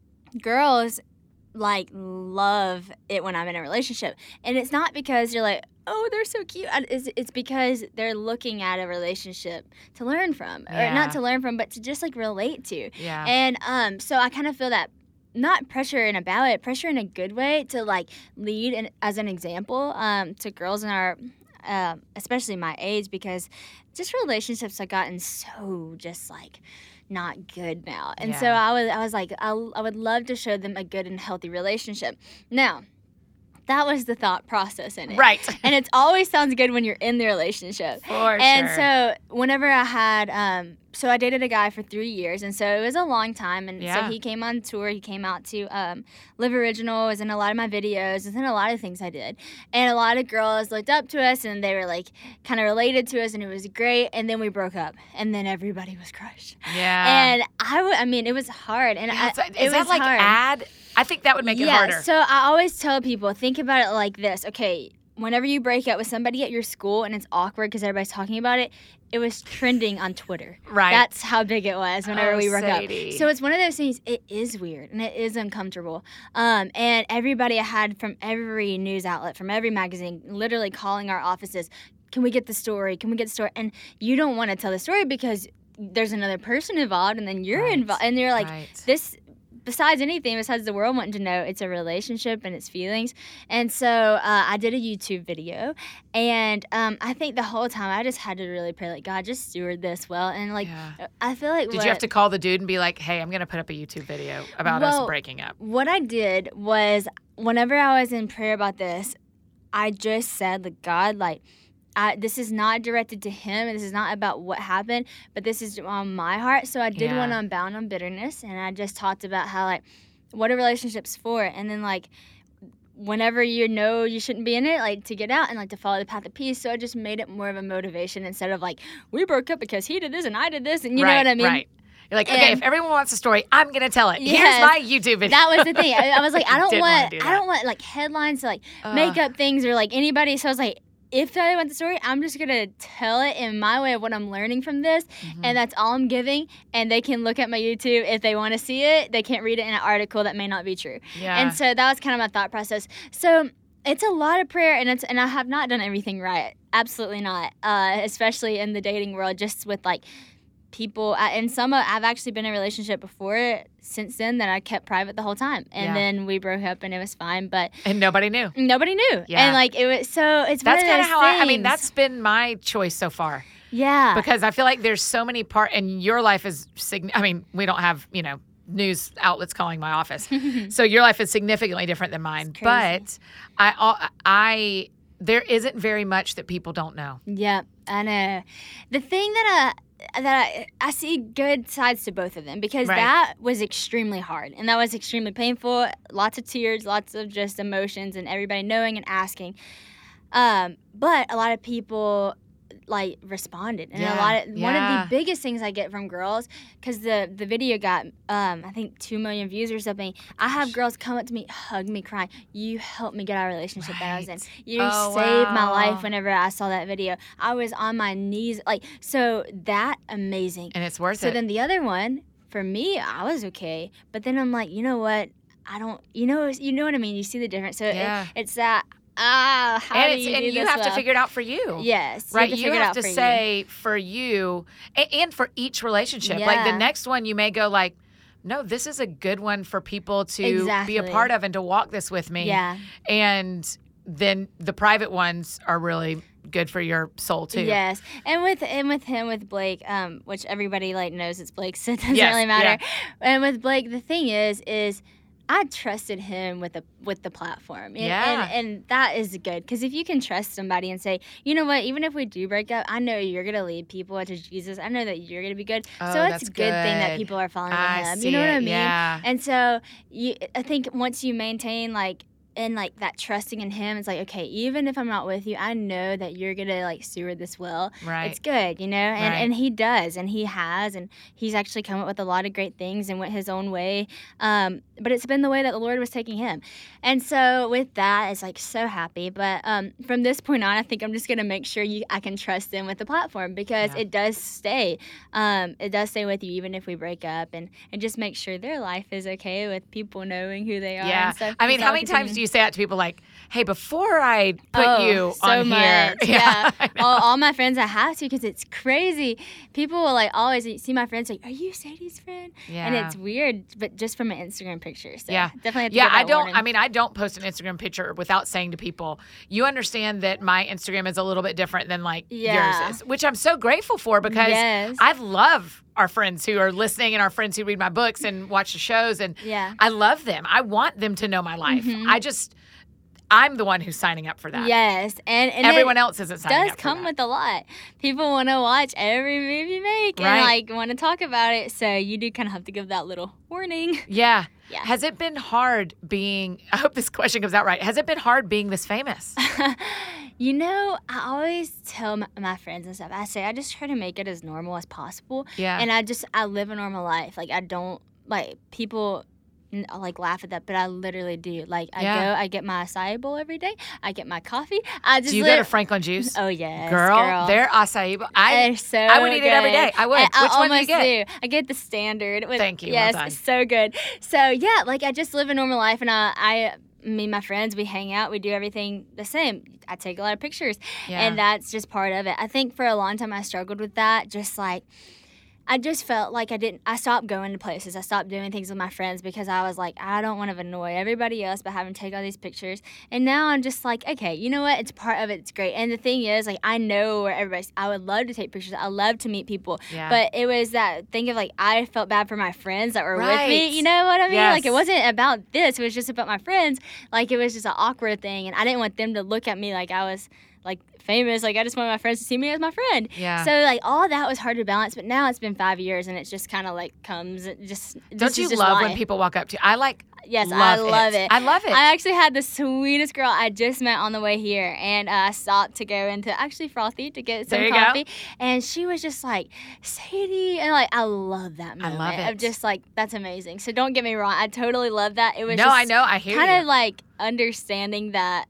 girls like love it when I'm in a relationship. And it's not because you're like, oh, they're so cute. I- It's, it's because they're looking at a relationship to learn from. Or Yeah. not to learn from, but to just like relate to. Yeah. And um, so I kind of feel that not pressure in a bad way, pressure in a good way to like lead and as an example um, to girls in our, uh, especially my age, because just relationships have gotten so just like not good now. And so Yeah. I was I was like I, I would love to show them a good and healthy relationship. Now, that was the thought process in it. Right. And it always sounds good when you're in the relationship. For And sure. so whenever I had, um, so I dated a guy for three years, and so it was a long time. And Yeah. so he came on tour. He came out to um, Live Original, was in a lot of my videos, was in a lot of things I did. And a lot of girls looked up to us, and they were like kind of related to us, and it was great. And then we broke up, and then everybody was crushed. yeah. And I, w- I mean, it was hard, and Yeah, I, it's like- it is that was like hard. ad? I think that would make it yeah, harder. so I always tell people, think about it like this. Okay, whenever you break up with somebody at your school and it's awkward because everybody's talking about it, it was trending on Twitter. Right. That's how big it was whenever Oh, we broke Sadie. up. So it's one of those things, it is weird and it is uncomfortable. Um, and everybody I had from every news outlet, from every magazine, literally calling our offices, can we get the story? Can we get the story? And you don't want to tell the story because there's another person involved and then you're Right. involved. And you're like, Right. this... Besides anything, besides the world wanting to know, it's a relationship and it's feelings. And so uh, I did a YouTube video, and um, I think the whole time I just had to really pray, like, God, just steward this well. And like, Yeah. I feel like Did what, you have to call the dude and be like, hey, I'm going to put up a YouTube video about us Well, breaking up? what I did was, whenever I was in prayer about this, I just said, like, God, like, I, this is not directed to him, and this is not about what happened, but this is on my heart. So I did Yeah. one on Bound on Bitterness, and I just talked about how, like, what a relationship's for, and then, like, whenever you know you shouldn't be in it, like, to get out and, like, to follow the path of peace. So I just made it more of a motivation instead of, like, we broke up because he did this and I did this, and you right, know what I mean? Right. You're like, okay, And- if everyone wants a story, I'm going to tell it. Yes. Here's my YouTube video. That was the thing. I, I was like, I don't Didn't wanna want, do I that. don't want like headlines to like Ugh. make up things or like anybody. So I was like, if I want the story, I'm just gonna tell it in my way of what I'm learning from this, Mhm. and that's all I'm giving. And they can look at my YouTube if they want to see it. They can't read it in an article that may not be true. Yeah. And so that was kind of my thought process. So it's a lot of prayer, and it's and I have not done everything right. Absolutely not. Uh, especially in the dating world, just with like people. I, and some of, I've actually been in a relationship before since then that I kept private the whole time, and Yeah. then we broke up and it was fine, but and nobody knew. nobody knew. Yeah. And like it was so it's That's one of kind those of how I, I mean, things. that's been my choice so far. yeah. Because I feel like there's so many part, and your life is, sign- I mean, we don't have, you know, news outlets calling my office. So your life is significantly different than mine. It's crazy. But I, I, there isn't very much that people don't know. Yeah, I know. The thing that that I, I see good sides to both of them because Right. that was extremely hard and that was extremely painful. Lots of tears, lots of just emotions, and everybody knowing and asking. Um, but a lot of people like responded, and a Yeah, lot of one yeah. of the biggest things I get from girls, because the the video got um I think two million views or something. I have girls come up to me, hug me, crying. You helped me get our relationship that I was in. Right. You Oh, saved my wow. life. Whenever I saw that video, I was on my knees, like so that amazing. And it's worth So it. then the other one, for me, I was okay, but then I'm like, you know what? I don't, you know, you know what I mean. You see the difference. So Yeah. it, it's that ah, how and do it's, you and do you this have to well? figure it out for you. Yes, Right, You have to, you figure it have out to for you. say for you and, and for each relationship. Like the Yeah. next one, you may go like, no, this is a good one for people to be Exactly. a part of and to walk this with me. Yeah. And then the private ones are really good for your soul too. Yes, and with and with him with Blake, um, which everybody like knows it's Blake, so it doesn't Yes, really matter. And with Blake, the thing is, is I trusted him with the with the platform, and Yeah. and, and that is good because if you can trust somebody and say, you know what, even if we do break up, I know you're gonna lead people to Jesus. I know that you're gonna be good. Oh, so it's that's a good, thing that good. people are following I him. see You know what it, I mean? yeah. And so you, I think once you maintain like. And like that trusting in him, it's like, okay, even if I'm not with you, I know that you're gonna like steward this well. Right. It's good, you know, and Right. and he does, and he has, and he's actually come up with a lot of great things and went his own way. Um, but it's been the way that the Lord was taking him, and so with that, it's like so happy. But um, from this point on, I think I'm just gonna make sure you I can trust him with the platform because Yeah. it does stay, um, it does stay with you even if we break up, and and just make sure their life is okay with people knowing who they are. Yeah. and stuff, I mean, so how I'll many times continue. do you say that to people like, hey, before I put Oh, you so on much. here? Yeah, I know. all, all my friends I have to because it's crazy. People will like always see my friends like, "Are you Sadie's friend?" Yeah. And it's weird, but just from an Instagram picture. So Yeah. definitely. Have to Yeah, give that I don't. warning. I mean, I don't post an Instagram picture without saying to people, "You understand that my Instagram is a little bit different than like Yeah. yours is," which I'm so grateful for because Yes. I love our friends who are listening and our friends who read my books and watch the shows, and Yeah. I love them. I want them to know my life. Mhm. I just, I'm the one who's signing up for that. Yes, and and Everyone it else isn't signing does up for come that. with a lot. People want to watch every move you make Right. and like want to talk about it. So you do kind of have to give that little warning. Yeah. Yeah. Has it been hard being? I hope this question comes out right. Has it been hard being this famous? You know, I always tell my, my friends and stuff, I say, I just try to make it as normal as possible. Yeah. And I just, I live a normal life. Like, I don't, like, people, n- like, laugh at that, but I literally do. Like, I Yeah. go, I get my acai bowl every day. I get my coffee. I just Do you lit- go to Franklin Juice? Oh, yes. girl, girl. their acai bowl. I They're so I would eat it every good. day. I would. And Which I one do you almost get? do. I get the standard. With, Thank you. Well Yes, done. it's so good. So yeah, like I just live a normal life, and I, I, me and my friends, we hang out. We do everything the same. I take a lot of pictures, Yeah. and that's just part of it. I think for a long time I struggled with that. Just like. I just felt like I didn't, I stopped going to places. I stopped doing things with my friends because I was like, I don't want to annoy everybody else by having to take all these pictures. And now I'm just like, okay, you know what? It's part of it. It's great. And the thing is, like, I know where everybody's, I would love to take pictures. I love to meet people. Yeah. But it was that thing of like, I felt bad for my friends that were with Right. me. You know what I mean? Yes. Like, it wasn't about this. It was just about my friends. Like, it was just an awkward thing. And I didn't want them to look at me like I was like famous. Like, I just wanted my friends to see me as my friend. Yeah. So like all that was hard to balance, but now it's been five years and it's just kind of like comes it just. Don't this you is just love when life. people walk up to you? I like. Yes, love I love it. I love it. I actually had the sweetest girl I just met on the way here, and uh, I stopped to go into actually Frothy to get some There you go. coffee, and she was just like, Sadie, and like I love that I moment love it. of just like that's amazing. So don't get me wrong, I totally love that. It was no, just I know. I hear kind you. of like understanding that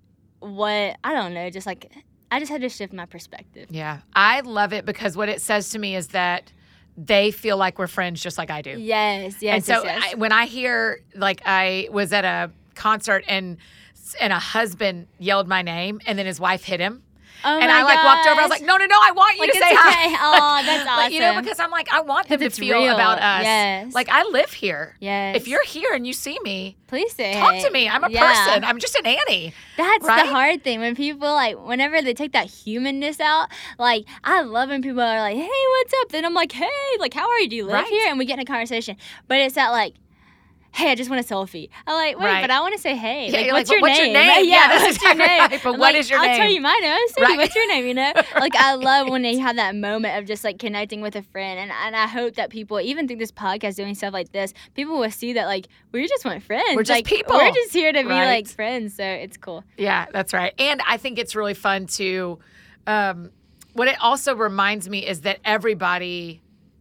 what I don't know, just like I just had to shift my perspective. Yeah, I love it because what it says to me is that they feel like we're friends just like I do. Yes, yes, and so yes, yes. I, when I hear, like, I was at a concert and and a husband yelled my name and then his wife hit him. Oh and my I like walked over. I was gosh. like, no, no, no, I want you Like, to it's say okay. hi. Aw, that's Like, you know, awesome. because I'm like, I want them 'Cause to it's feel real. about us. Yes. Like, I live here. Yes. If you're here and you see me, Please say talk hey. to me. I'm a Yeah. person. I'm just an Annie. That's Right? the hard thing when people like whenever they take that humanness out. Like I love when people are like, "Hey, what's up?" Then I'm like, "Hey, like how are you? Do you live Right. here?" And we get in a conversation. But it's that like, hey, I just want a selfie. I'm like, wait, Right. but I want to say hey. Yeah, like, you're what's, like, your, what's name? your name? Yeah, Yeah, what's that's your exactly name? right. But I'm what like, is your I'll name? tell you my name. Cindy, Right. what's your name? You know, like I love when they have that moment of just like connecting with a friend, and and I hope that people, even through this podcast, doing stuff like this, people will see that like we just want friends. We're just like, people. We're just here to be Right. like friends. So it's cool. Yeah, that's right. And I think it's really fun to, um, what it also reminds me is that everybody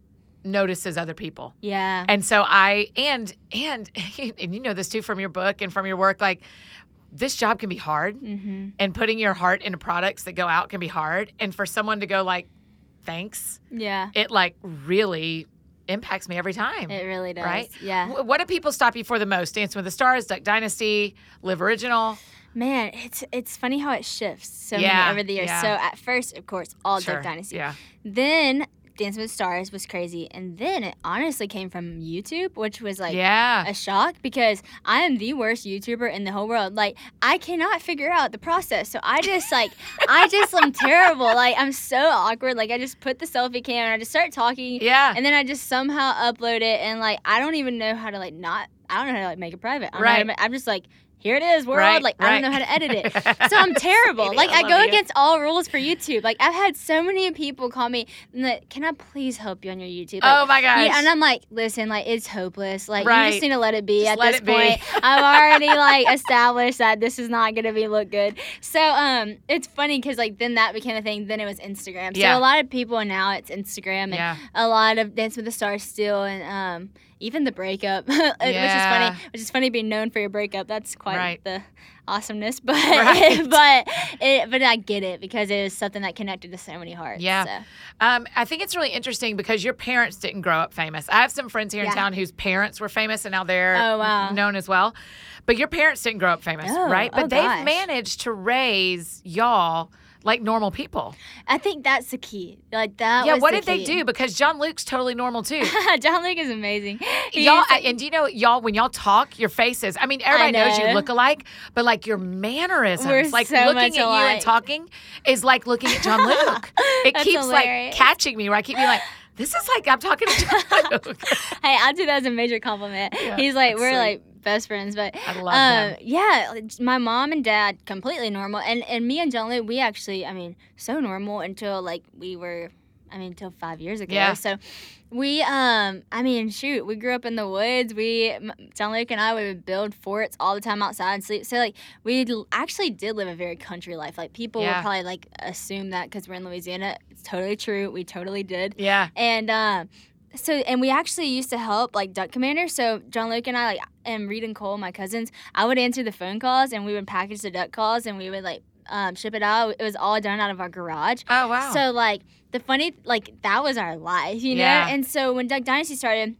notices other people. Yeah. And so I, and, and, and you know this too from your book and from your work, like this job can be hard Mm-hmm. and putting your heart into products that go out can be hard. And for someone to go like, thanks, Yeah. it like really impacts me every time. It really does. Right? Yeah. W- What do people stop you for the most? Dancing with the Stars, Duck Dynasty, Live Original? Man, it's it's funny how it shifts so Yeah, many over the years. yeah. So at first, of course, all Sure, Duck Dynasty. yeah. Then Dancing with the Stars was crazy, and then it honestly came from YouTube, which was like Yeah. a shock because I am the worst YouTuber in the whole world. Like I cannot figure out the process, so I just like I just am terrible. Like I'm so awkward. Like I just put the selfie cam and I just start talking, Yeah. and then I just somehow upload it, and like I don't even know how to like not. I don't know how to like make it private. I don't know how to Right. ma- I'm just like. Here it is, world. Right, like I right. don't know how to edit it, so I'm terrible. Sweetie, like I I, love go you. against all rules for YouTube. Like I've had so many people call me, and like, can I please help you on your YouTube? Like, Oh my gosh. yeah, and I'm like, listen, like it's hopeless. Like you Right. just need to let it be Just at let this it be. point. I've already like established that this is not gonna be look good. So um, it's funny because like then that became a thing. Then it was Instagram. So Yeah. a lot of people now it's Instagram, and Yeah. a lot of Dance with the Stars still, and um, even the breakup, which is Yeah. funny. Which is funny being known for your breakup. That's quite Right. the awesomeness, but Right. but it, but I get it because it was something that connected to so many hearts. Yeah. So. Um, I think it's really interesting because your parents didn't grow up famous. I have some friends here in Yeah. town whose parents were famous and now they're Oh, wow. known as well. But your parents didn't grow up famous, Oh, right? But oh, they've gosh. managed to raise y'all like normal people. I think that's the key. Like that. yeah, was what the did they key. do? Because John Luke's totally normal too. John Luke is amazing. Y'all, He's- and do you know, y'all, when y'all talk, your faces, I mean, everybody knows you know. look alike, but like your mannerisms, We're like so looking much at you and alike. talking is like looking at John Luke. It That's keeps like hilarious. catching me where I keep being like, this is like, I'm talking to John Luke. Hey, I'll do that as a major compliment. Yeah, He's like, that's we're sweet. like best friends, but I love um, him. yeah, like, my mom and dad completely normal, and and me and John Luke, we actually, I mean, so normal until like we were, I mean, until five years ago. Yeah. So we, um, I mean, shoot, we grew up in the woods. We, M- John Luke and I, we would build forts all the time outside and sleep. So like we l- actually did live a very country life. Like people Yeah. would probably like assume that because we're in Louisiana. It's totally true. We totally did. Yeah. And um, so, and we actually used to help like duck commanders. So John Luke and I, like, and Reed and Cole, my cousins, I would answer the phone calls, and we would package the duck calls, and we would like um, ship it out. It was all done out of our garage. Oh, wow. So like the funny, like that was our life, you know. Yeah. And so when Duck Dynasty started,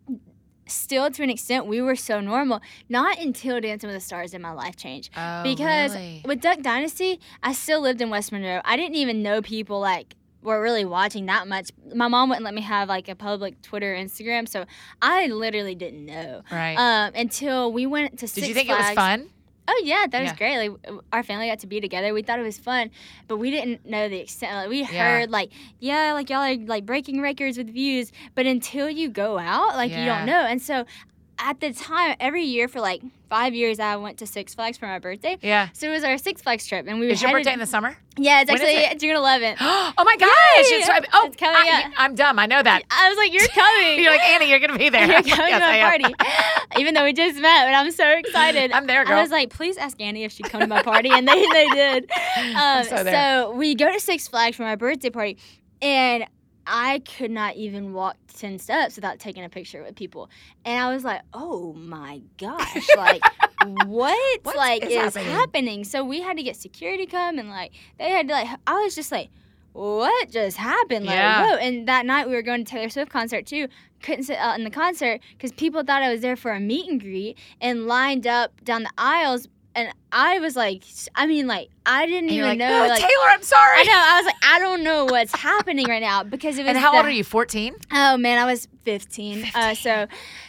still to an extent, we were so normal. Not until Dancing with the Stars did my life change. oh, Because really? with Duck Dynasty, I still lived in West Monroe. I didn't even know people like were really watching that much. My mom wouldn't let me have like a public Twitter, Instagram, so I literally didn't know Right. um, until we went to Six Did you think Flags. it was fun? Oh yeah, that was Yeah. great. Like our family got to be together. We thought it was fun, but we didn't know the extent. Like, we Yeah. heard like, yeah, like y'all are like breaking records with views, but until you go out, like you Yeah. don't know. And so at the time, every year for like five years, I went to Six Flags for my birthday. Yeah. So it was our Six Flags trip, and we Is your headed- birthday in the summer? Yeah, it's When is actually it? June eleventh. oh my gosh! Yay! It's, right- oh, It's coming I, up. I'm dumb. I know that. I was like, you're coming. You're like, Annie, you're gonna be there. You're coming Yes, to I my am. party. Even though we just met, but I'm so excited. I'm there, girl. I was like, please ask Annie if she'd come to my party, and they, they did. Um, so there. we go to Six Flags for my birthday party, and I could not even walk ten steps without taking a picture with people. And I was like, oh my gosh, like, what What like is is happening? happening? So we had to get security come, and like they had to like, I was just like, what just happened? Like, Yeah. whoa. And that night we were going to Taylor Swift concert too. Couldn't sit out in the concert because people thought I was there for a meet and greet and lined up down the aisles. And I was like, I mean, like, I didn't And you're even like, know. oh, like, Taylor, I'm sorry. I know. I was like, I don't know what's happening right now because it was. And how the- old are you? fourteen? Oh man, I was fifteen. Uh, so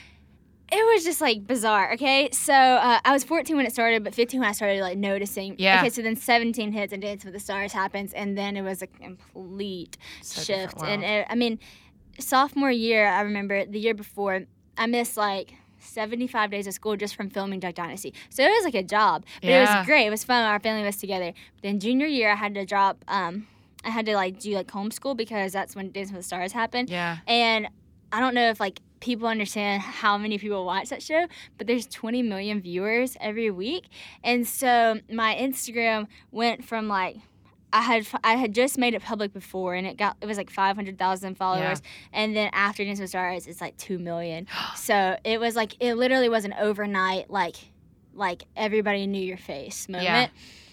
it was just like bizarre. Okay, so uh, I was fourteen when it started, but fifteen when I started like noticing. Yeah. Okay, so then seventeen hits and Dance with the Stars happens, and then it was a complete So different shift. And world. it, I mean, sophomore year, I remember the year before, I missed like seventy-five days of school just from filming Duck Dynasty. So it was like a job, but Yeah. it was great. It was fun. Our family was together. Then junior year, I had to drop. Um, I had to like do like homeschool because that's when Dancing with the Stars happened. Yeah. And I don't know if like people understand how many people watch that show, but there's twenty million viewers every week. And so my Instagram went from like I had I had just made it public before, and it got it was like five hundred thousand followers, yeah. and then after Dancing with the Stars, it's like two million. So it was like it literally was an overnight like like everybody knew your face moment. Yeah.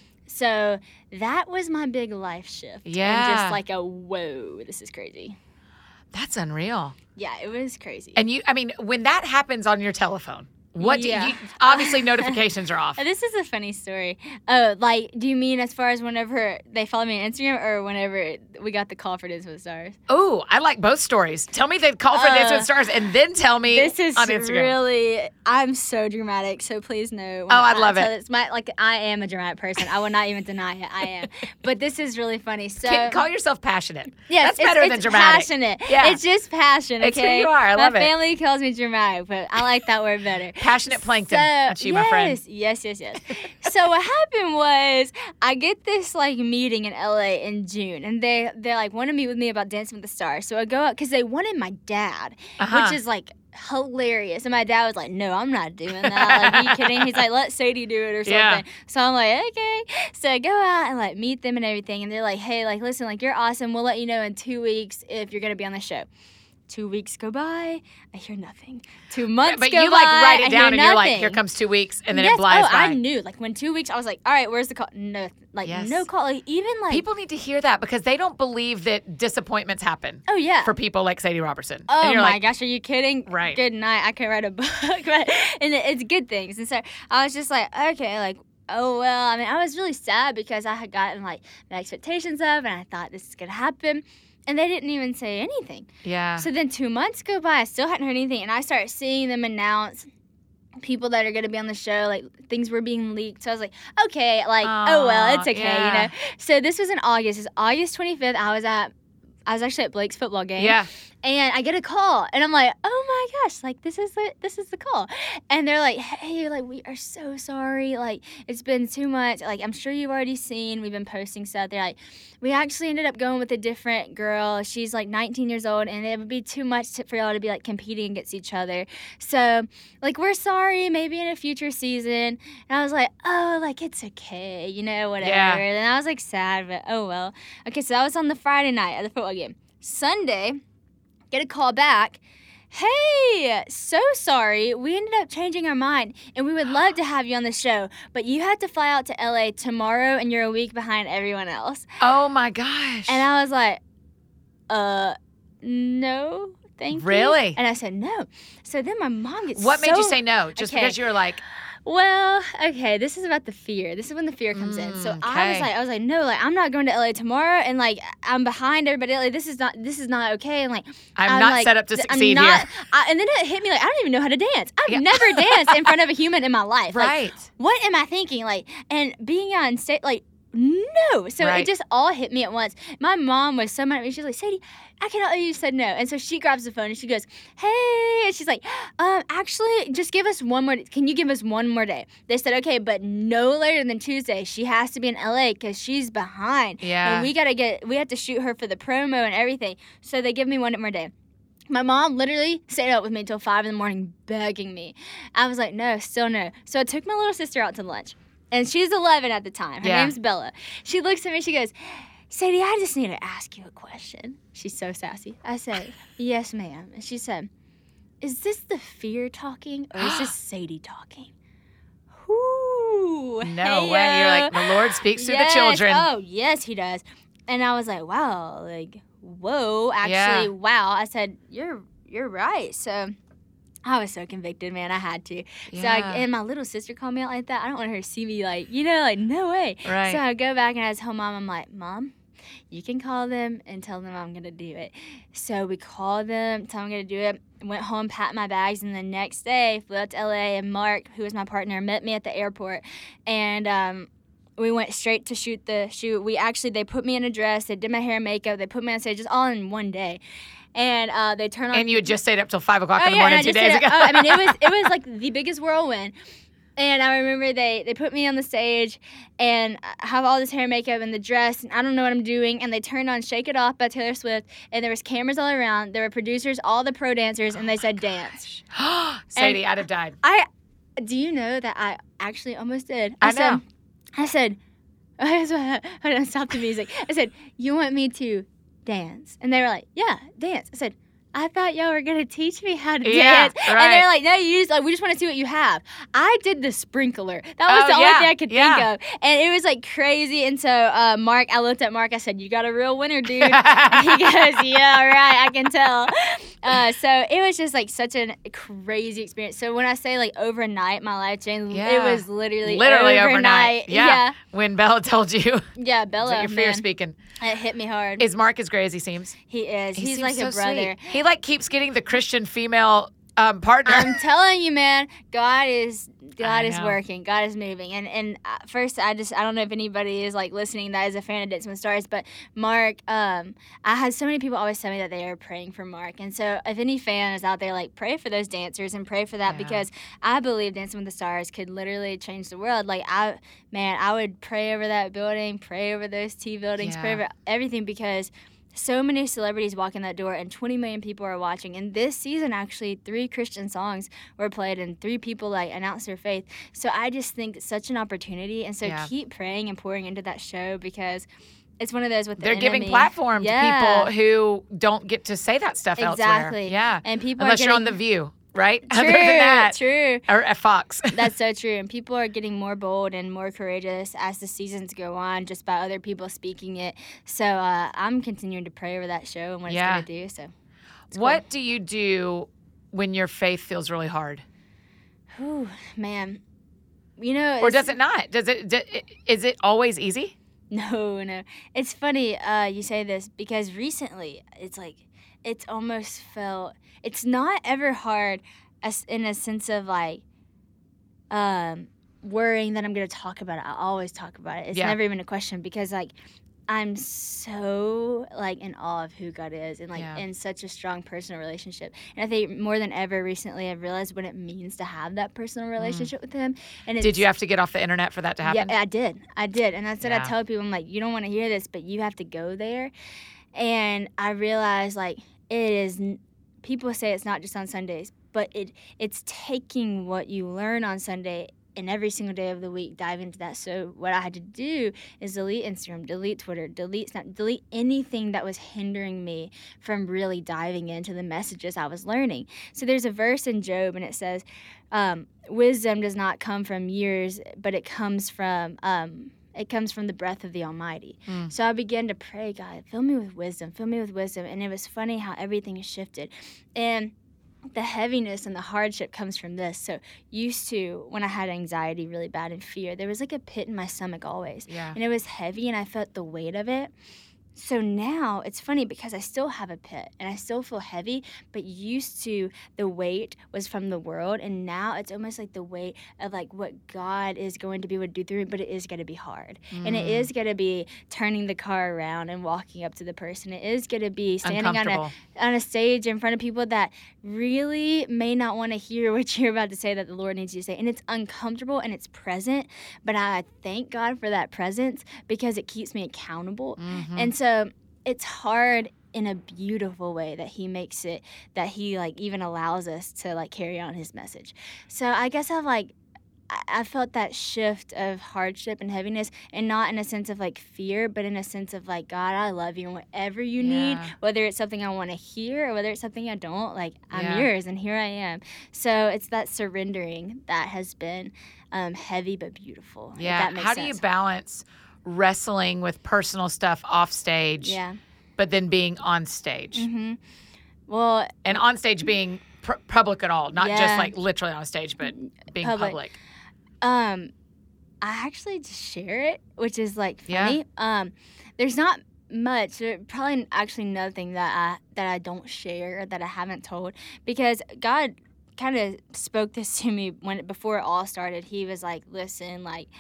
So that was my big life shift. Yeah. And just like a whoa, this is crazy. That's unreal. Yeah, it was crazy. And you, I mean, when that happens on your telephone, what yeah. do you, obviously notifications are off. This is a funny story. Oh, like, do you mean as far as whenever they follow me on Instagram or whenever we got the call for Dancing with the Stars? Oh, I like both stories. Tell me they've called for uh, Dancing with the Stars and then tell me this is on Instagram. Really, I'm so dramatic, so please know. Oh, I love it. It's my, like, I am a dramatic person. I will not even deny it. I am. But this is really funny. So Can, call yourself passionate. Yes, that's better it's, than it's dramatic. Passionate. Yeah. It's just passion, okay? It's who you are. I love my it. My family calls me dramatic, but I like that word better. Passionate plankton. So, That's you, yes, my friend. Yes, yes, yes. So what happened was I get this like meeting in L A in June, and they they like want to meet with me about Dancing with the Stars. So I go out because they wanted my dad, uh-huh. which is like hilarious. And my dad was like, "No, I'm not doing that. Like, are you kidding?" He's like, "Let Sadie do it or something." Yeah. So I'm like, "Okay." So I go out and like meet them and everything, and they're like, "Hey, like listen, like you're awesome. We'll let you know in two weeks if you're gonna be on the show." Two weeks go by, I hear nothing. Two months but go by, you like write it I down hear and nothing. you're like, here comes two weeks, and then yes. it flies oh, by. I knew. Like when two weeks, I was like, all right, where's the call? No, like Yes. no call. Like even like people need to hear that because they don't believe that disappointments happen. Oh yeah. For people like Sadie Robertson. Oh and you're my like, gosh, are you kidding? Right. Good night. I could write a book, but and it's good things. And so I was just like, okay, like. Oh, well, I mean, I was really sad because I had gotten, like, the expectations of, and I thought this is going to happen. And they didn't even say anything. Yeah. So then two months go by, I still hadn't heard anything, and I started seeing them announce people that are going to be on the show, like, things were being leaked. So I was like, okay, like, Aww, oh, well, it's okay, yeah. you know. So this was in August. It's August twenty-fifth. I was at, I was actually at Blake's football game. Yeah. And I get a call, and I'm like, oh my gosh, like this is the this is the call, and they're like, hey, like we are so sorry, like it's been too much, like I'm sure you've already seen, we've been posting stuff. They're like, we actually ended up going with a different girl. She's like nineteen years old, and it would be too much to, for y'all to be like competing against each other. So like we're sorry, maybe in a future season. And I was like, oh, like it's okay, you know, whatever. Yeah. And I was like sad, but oh well. Okay, so that was on the Friday night at the football game. Sunday. Get a call back. Hey, so sorry. We ended up changing our mind, and we would love to have you on the show, but you have to fly out to L A tomorrow, and you're a week behind everyone else. Oh, my gosh. And I was like, uh, no, thank really? you. Really? And I said no. So then my mom gets What so, made you say no? Just okay. because you were like... Well, okay, this is about the fear. This is when the fear comes Mm, in. So okay. I was like, I was like, no, like I'm not going to L A tomorrow, and like I'm behind everybody. Like this is not, this is not okay. And like I'm, I'm not like, set up to th- succeed I'm not, here. I, and then it hit me like I don't even know how to dance. I've Yeah. never danced in front of a human in my life. Right. Like, what am I thinking? Like, and being on stage, like. No. So Right. it just all hit me at once. My mom was so mad at me. She was like, Sadie, I cannot believe you said no. And so she grabs the phone and she goes, hey. And she's like, um, actually, just give us one more. Can you give us one more day? They said, okay, but no later than Tuesday. She has to be in L A because she's behind. Yeah. And we got to get, we have to shoot her for the promo and everything. So they give me one more day. My mom literally stayed up with me until five in the morning begging me. I was like, no, still no. So I took my little sister out to lunch. And she's eleven at the time. Her Yeah. name's Bella. She looks at me, she goes, Sadie, I just need to ask you a question. She's so sassy. I said, yes, ma'am. And she said, is this the fear talking or is this Sadie talking? Ooh. No way. You're like, the Lord speaks through Yes. the children. Oh, yes, he does. And I was like, wow, like, whoa, actually, Yeah. wow. I said, you're you're right. So I was so convicted, man. I had to. So I, Yeah. and my little sister called me out like that. I don't want her to see me like, you know, like, no way. Right. So I go back and I tell mom, I'm like, Mom, you can call them and tell them I'm going to do it. So we called them, tell them I'm going to do it. Went home, packed my bags, and the next day flew out to L A, and Mark, who was my partner, met me at the airport. And um, we went straight to shoot the shoot. We actually, they put me in a dress. They did my hair and makeup. They put me on stage just all in one day. And uh, they turned on. And you had just stayed up till five o'clock oh, in the yeah, morning two days ago. Oh, I mean, it was it was like the biggest whirlwind. And I remember they, they put me on the stage and I have all this hair and makeup and the dress and I don't know what I'm doing. And they turned on Shake It Off by Taylor Swift and there was cameras all around. There were producers, all the pro dancers, and they oh said dance. Sadie, I'd have died. I do you know that I actually almost did? I, I know. Said, I said, hold on, stop the music. I said, you want me to dance? And they were like, yeah, dance. I said, I thought y'all were gonna teach me how to yeah, dance, right. and they're like, "No, you just like we just want to see what you have." I did the sprinkler. That was oh, the only yeah, thing I could yeah. think of, and it was like crazy. And so, uh, Mark, I looked at Mark. I said, "You got a real winner, dude." And he goes, "Yeah, right. I can tell." Uh, so it was just like such a crazy experience. So when I say like overnight, my life changed. Yeah. It was literally literally overnight. overnight. Yeah. yeah, When Bella told you. yeah, Bella. Your fear man, speaking. it hit me hard. Is Mark as great as he seems? He is. He He's seems like so a brother. Sweet. He like keeps getting the Christian female um, partner. I'm telling you, man, God is God I is know. working. God is moving. And and uh, first, I just I don't know if anybody is like listening that is a fan of Dancing with the Stars, but Mark, um, I had so many people always tell me that they are praying for Mark. And so if any fan is out there, like pray for those dancers and pray for that Yeah. because I believe Dancing with the Stars could literally change the world. Like I, man, I would pray over that building, pray over those T buildings, Yeah. pray over everything because. So many celebrities walk in that door and twenty million people are watching. And this season, actually, three Christian songs were played and three people like announced their faith. So I just think it's such an opportunity. And so Yeah. keep praying and pouring into that show because it's one of those with the They're giving enemy. platform Yeah. to people who don't get to say that stuff elsewhere. Exactly. Yeah. And people Unless are you're on getting, The View, right? True, Other than that. true. Or at Fox. That's so true. And people are getting more bold and more courageous as the seasons go on just by other people speaking it. So uh, I'm continuing to pray over that show and what Yeah. it's going to do. So it's cool. What do you do when your faith feels really hard? Whew, man. You know, Or it's- does it not? Does it? d- Is it always easy? No, no. It's funny uh, you say this because recently it's like it's almost felt it's not ever hard as in a sense of like um, worrying that I'm going to talk about it. I always talk about it. It's Yeah. never even a question because like I'm so like in awe of who God is and like Yeah. in such a strong personal relationship. And I think more than ever recently I've realized what it means to have that personal relationship with him. And it's, Did you have to get off the internet for that to happen? yeah, I did. I did. And that's what Yeah. I tell people. I'm like, you don't want to hear this, but you have to go there. And I realized, like, it is, n- people say it's not just on Sundays, but it it's taking what you learn on Sunday and every single day of the week, dive into that. So what I had to do is delete Instagram, delete Twitter, delete Snap, delete anything that was hindering me from really diving into the messages I was learning. So there's a verse in Job, and it says, um, wisdom does not come from years, but it comes from um, it comes from the breath of the Almighty. Mm. So I began to pray, God, fill me with wisdom, fill me with wisdom. And it was funny how everything shifted. And the heaviness and the hardship comes from this. So used to, when I had anxiety really bad and fear, there was like a pit in my stomach always. Yeah. And it was heavy and I felt the weight of it. So now it's funny because I still have a pit and I still feel heavy, but used to the weight was from the world, and now it's almost like the weight of like what God is going to be able to do through me, but it is going to be hard. Mm. And it is going to be turning the car around and walking up to the person. It is going to be standing on a Uncomfortable. on a stage in front of people that really may not want to hear what you're about to say that the Lord needs you to say. And it's uncomfortable and it's present, but I thank God for that presence because it keeps me accountable. Mhm. And so it's hard in a beautiful way that he makes it, that he like even allows us to like carry on his message. So I guess I've like I- I felt that shift of hardship and heaviness, and not in a sense of like fear, but in a sense of like, God, I love you, and whatever you need, Yeah. whether it's something I want to hear or whether it's something I don't, like I'm Yeah. yours, and here I am. So it's that surrendering that has been um, heavy but beautiful. if Yeah. that makes How do you sense. balance wrestling with personal stuff off stage, Yeah. but then being on stage? Mm-hmm. Well, And on stage being pr- public at all, not just Yeah. like literally on stage, but being Public. public. Um, I actually just share it, which is like Yeah. funny. Um, there's not much, there- probably actually nothing that I that I don't share or that I haven't told, because God kind of spoke this to me when before it all started. He was like, "Listen, like."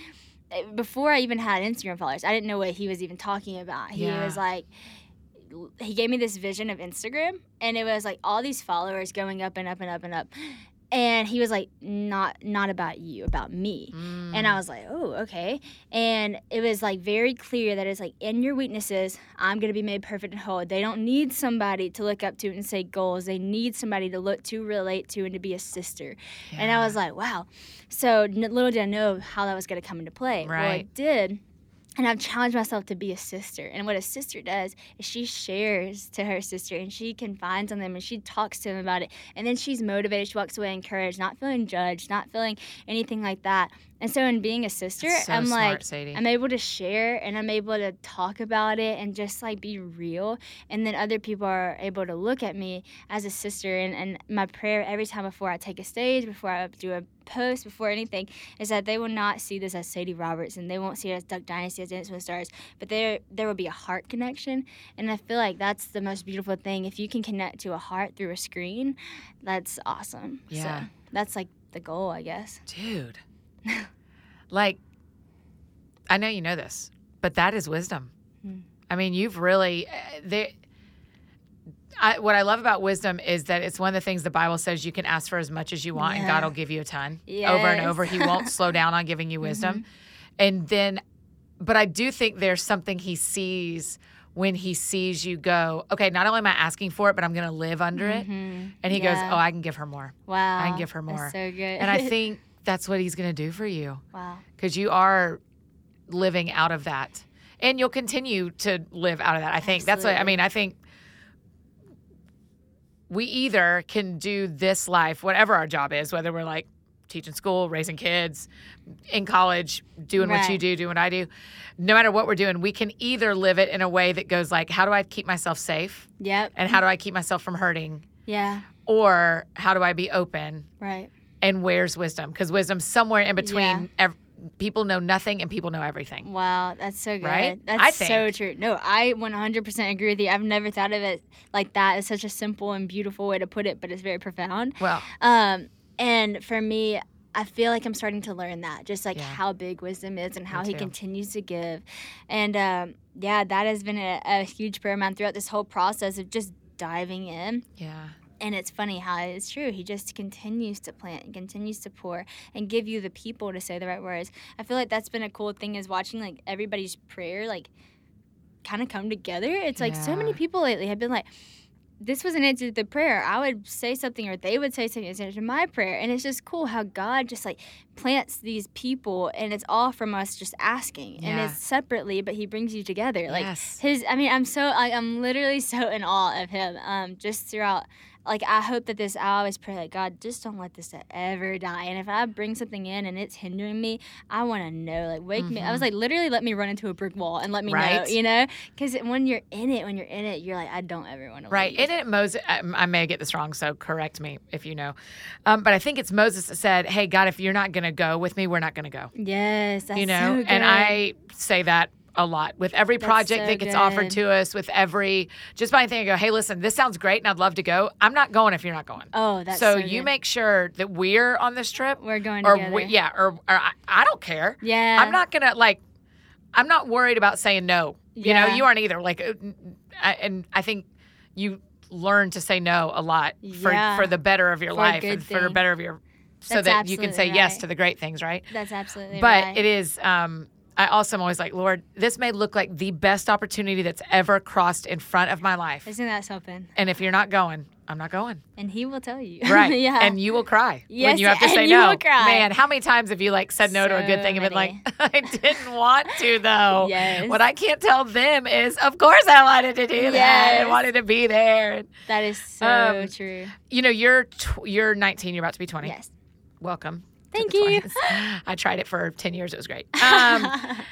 before I even had Instagram followers, I didn't know what he was even talking about. He Yeah. was like, he gave me this vision of Instagram, and it was like all these followers going up and up and up and up. And he was like, not not about you, about me. Mm. And I was like, oh, okay. And it was like very clear that it's like, in your weaknesses, I'm going to be made perfect and whole. They don't need somebody to look up to and say goals. They need somebody to look to, relate to, and to be a sister. Yeah. And I was like, wow. So n- little did I know how that was going to come into play. Well, Right. it did. And I've challenged myself to be a sister. And what a sister does is she shares to her sister, and she confides on them, and she talks to them about it. And then she's motivated. She walks away encouraged, not feeling judged, not feeling anything like that. And so in being a sister, That's so I'm smart, like, Sadie. I'm able to share, and I'm able to talk about it and just like be real. And then other people are able to look at me as a sister. And, and my prayer every time before I take a stage, before I do a post, before anything, is that they will not see this as Sadie Roberts, and they won't see it as Duck Dynasty, as Dance with the Stars, but there there will be a heart connection. And I feel like that's the most beautiful thing. If you can connect to a heart through a screen, that's awesome. Yeah. So that's like the goal, I guess. Dude. Like, I know you know this, but that is wisdom. Hmm. I mean, you've really, uh, there. I, what I love about wisdom is that it's one of the things the Bible says you can ask for as much as you want, and Yeah. God will give you a ton over and Yes. over. He won't slow down on giving you wisdom. Mhm. And then, but I do think there's something he sees when he sees you go, okay, not only am I asking for it, but I'm going to live under it. Mhm. And he Yeah. goes, oh, I can give her more. Wow. I can give her more. That's so good. And I think that's what he's going to do for you, wow. because you are living out of that. And you'll continue to live out of that. I think that's what, I Absolutely. mean, I think we either can do this life, whatever our job is, whether we're like teaching school, raising kids, in college, doing what you Right. do, doing what I do, no matter what we're doing, we can either live it in a way that goes like, how do I keep myself safe? Yep. And how do I keep myself from hurting? Yeah. Or how do I be open? Right. And where's wisdom? Because wisdom's somewhere in between. Yeah. Ev- people know nothing and people know everything. Wow, that's so good. Right? That's I so think. true. No, I one hundred percent agree with you. I've never thought of it like that. It's such a simple and beautiful way to put it, but it's very profound. Well, Um, and for me, I feel like I'm starting to learn that, just like Yeah. how big wisdom is and how he too. continues to give. And um, yeah, that has been a, a huge prayer of mine throughout this whole process of just diving in. yeah. And it's funny how it's true. He just continues to plant and continues to pour and give you the people to say the right words. I feel like that's been a cool thing, is watching like everybody's prayer like kind of come together. It's like so many Yeah. people lately have been like, this was an answer to the prayer. I would say something, or they would say something as an answer to my prayer. And it's just cool how God just like plants these people, and it's all from us just asking. And Yeah. it's separately, but he brings you together. Like Yes. his, I mean, I'm so, I, I'm literally so in awe of him um, just throughout. Like, I hope that this, I always pray, like, God, just don't let this ever die. And if I bring something in and it's hindering me, I want to know, like, wake me. I was like, literally let me run into a brick wall and let me know, Right. you know? Because when you're in it, when you're in it, you're like, I don't ever want to Right. leave. And it Moses, I, I may get this wrong, so correct me if you know. Um, but I think it's Moses that said, hey, God, if you're not going to go with me, we're not going to go. Yes, that's you know? so good. And I say that a lot with every That's project so that gets offered good. to us, with every, just by anything I go, hey, listen, this sounds great and I'd love to go. I'm not going if you're not going. Oh, that's so so you good. make sure that we're on this trip. We're going or together. we, yeah, or, or I, I don't care. Yeah. I'm not gonna like. I'm not worried about saying no. You know, Yeah. you aren't either. Like, uh, I, and I think you learn to say no a lot for Yeah. for the better of your For a life good and for the thing. better of your, so That's that you can say absolutely yes right. to the great things, right? That's absolutely But right. it is. Um, I also am always like, Lord, this may look like the best opportunity that's ever crossed in front of my life, Isn't that something? and if you're not going, I'm not going. And he will tell you. Right. yeah. And you will cry when Yes, you have to and say you no. will cry. Man, how many times have you like said no to a good So thing and been many. like, I didn't want to though. Yes. What I can't tell them is, of course I wanted to do that Yes. and wanted to be there. That is so Um, true. You know, you're tw- you're nineteen. You're about to be twenty. Yes. Welcome. to Thank the you. twenties. I tried it for ten years. It was great. Um,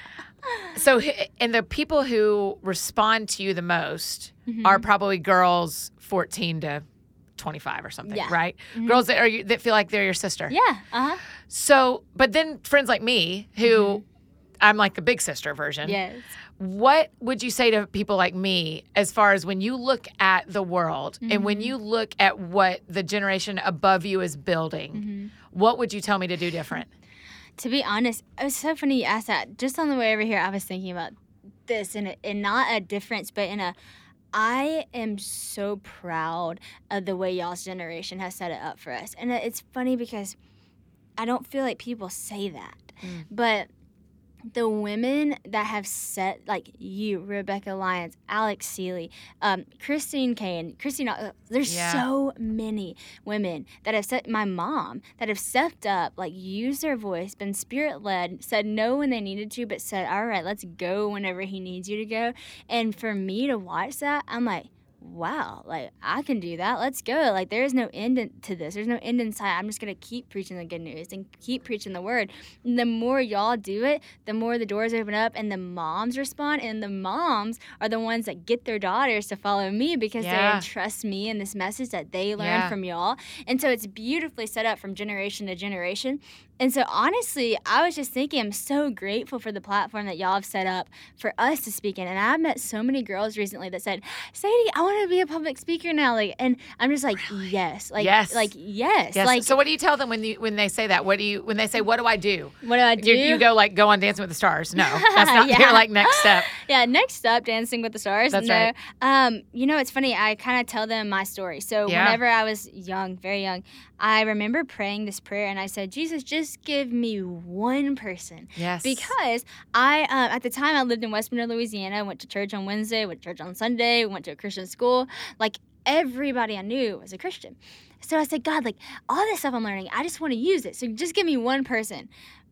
so, h- and the people who respond to you the most Mm-hmm. are probably girls fourteen to twenty-five or something, Yeah. right? Mhm. Girls that are you- that feel like they're your sister. Yeah. Uh huh. So, but then friends like me, who I'm like the big sister version. Yes. What would you say to people like me as far as when you look at the world and when Mhm. you look at what the generation above you is building, Mm-hmm. what would you tell me to do different? To be honest, it was so funny you asked that. Just on the way over here, I was thinking about this in, a, in not a difference, but in a, I am so proud of the way y'all's generation has set it up for us. And it's funny because I don't feel like people say that. Mm. But the women that have set, like you, Rebecca Lyons, Alex Seeley, um, Christine Kane, Christine, uh, there's yeah. so many women that have set, my mom, that have stepped up, like used their voice, been spirit-led, said no when they needed to, but said, all right, let's go whenever he needs you to go. And for me to watch that, I'm like, wow, like, I can do that. Let's go. Like, there's no end in, to this. There's no end in sight. I'm just going to keep preaching the good news and keep preaching the word. And the more y'all do it, the more the doors open up and the moms respond. And the moms are the ones that get their daughters to follow me because yeah. they entrust me in this message that they learned yeah. from y'all. And so it's beautifully set up from generation to generation. And so, honestly, I was just thinking, I'm so grateful for the platform that y'all have set up for us to speak in. And I've met so many girls recently that said, Sadie, I want to be a public speaker now. Like, and I'm just like, really? yes. Like, yes. Like, yes. yes. Like, so what do you tell them when you when they say that? What do you, when they say, what do I do? What do I do? You, you go, like, go on Dancing with the Stars. No, that's not yeah. your, like, next step. Yeah, next up, Dancing with the Stars. That's no. right. Um, you know, it's funny. I kind of tell them my story. So yeah. whenever I was young, very young, I remember praying this prayer, and I said, Jesus, just give me one person. Yes. Because I, um, at the time, I lived in West Monroe, Louisiana, went to church on Wednesday, went to church on Sunday, went to a Christian school. Like, everybody I knew was a Christian. So I said, God, like, all this stuff I'm learning, I just want to use it. So just give me one person.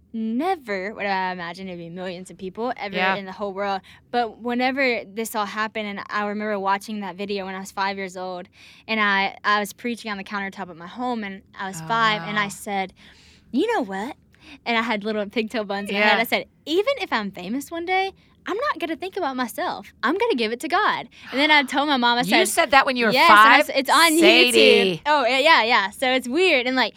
Never would I imagine it'd be millions of people ever yeah. in the whole world. But whenever this all happened, and I remember watching that video when I was five years old, and I, I was preaching on the countertop at my home, and I was oh, five, wow. and I said, you know what? And I had little pigtail buns in yeah. my head. I said, even if I'm famous one day, I'm not going to think about myself. I'm going to give it to God. And then I told my mom, I said. You said that when you were yes, five? Yes, it's on Sadie. YouTube. Oh, yeah, yeah. So it's weird. And like,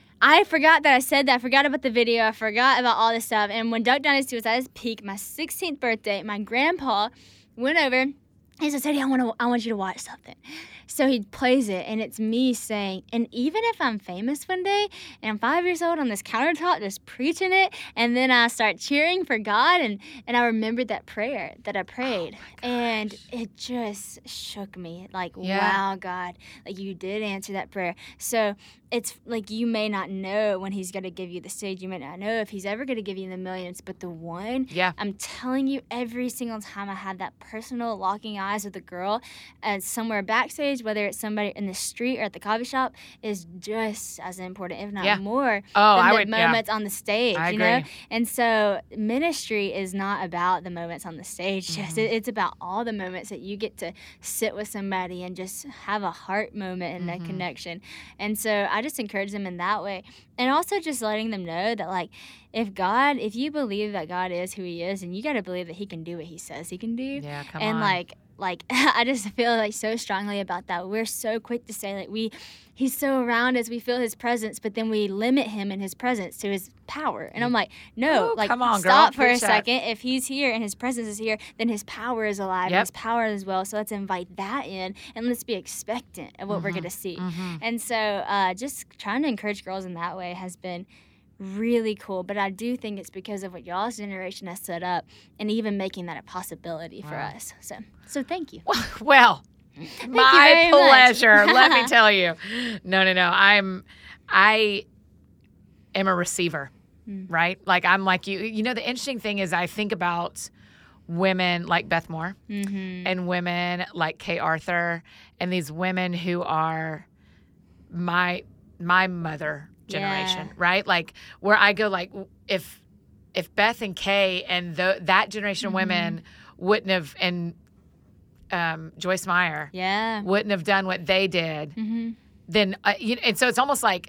I forgot that I said that. I forgot about the video. I forgot about all this stuff. And when Duck Dynasty was at its peak, my sixteenth birthday, my grandpa went over. He said, Sadie, I want to, I want you to watch something. So he plays it, and it's me saying, and even if I'm famous one day, and I'm five years old on this countertop just preaching it, and then I start cheering for God, and, and I remembered that prayer that I prayed, oh and it just shook me. Like, yeah. wow, God, like you did answer that prayer. So it's like you may not know when he's going to give you the stage. You may not know if he's ever going to give you the millions, but the one, yeah. I'm telling you, every single time I had that personal locking eyes with a girl uh, somewhere backstage, whether it's somebody in the street or at the coffee shop, is just as important, if not yeah. more, oh, than I the would, moments yeah. on the stage. I you agree. know? And so ministry is not about the moments on the stage. Mm-hmm. Just it, it's about all the moments that you get to sit with somebody and just have a heart moment and mm-hmm. a connection. And so I just encourage them in that way. And also just letting them know that, like, if God, if you believe that God is who he is, and you got to believe that he can do what he says he can do. Yeah, come and on. like, like I just feel like so strongly about that. We're so quick to say, like, we, he's so around us, we feel his presence, but then we limit him in his presence to his power. And I'm like, no, Ooh, like, come on, stop girl. for a Push that. second. If he's here and his presence is here, then his power is alive, Yep. and his power as well. So let's invite that in, and let's be expectant of what mm-hmm. we're going to see. Mm-hmm. And so uh, just trying to encourage girls in that way has been really cool. But I do think it's because of what y'all's generation has set up, and even making that a possibility wow. for us. So, so thank you. Well, thank my you pleasure. Let me tell you. No, no, no. I'm, I am a receiver, mm. right? Like I'm like you. You know, the interesting thing is I think about women like Beth Moore mm-hmm. and women like Kay Arthur and these women who are my my mother generation, yeah. right? Like where I go, like if if Beth and Kay and the, that generation mm-hmm. of women wouldn't have, and um, Joyce Meyer yeah. wouldn't have done what they did, mm-hmm. then uh, you know, and so it's almost like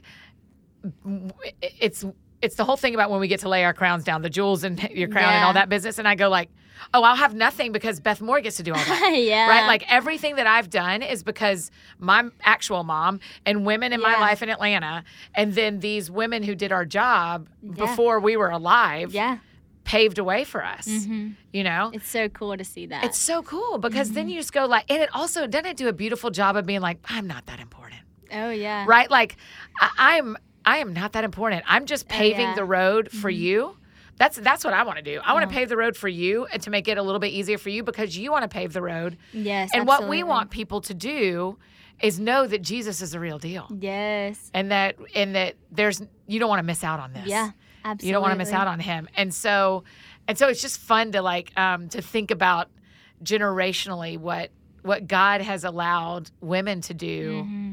it's it's the whole thing about when we get to lay our crowns down, the jewels in your crown yeah. and all that business, and I go like, oh, I'll have nothing because Beth Moore gets to do all that. yeah. Right? Like everything that I've done is because my actual mom and women in yeah. my life in Atlanta, and then these women who did our job yeah. before we were alive yeah. paved a way for us. Mm-hmm. You know? It's so cool to see that. It's so cool because mm-hmm. then you just go like, and it also, doesn't it do a beautiful job of being like, I'm not that important. Oh, yeah. Right? Like I, I'm, I am not that important. I'm just paving oh, yeah. the road for mm-hmm. you. That's that's what I want to do. I want to oh. pave the road for you and to make it a little bit easier for you because you want to pave the road. Yes, And absolutely. what we want people to do is know that Jesus is the real deal. Yes. And that and that there's you don't want to miss out on this. Yeah, absolutely. You don't want to miss out on him. And so and so it's just fun to like um, to think about generationally what what God has allowed women to do mm-hmm.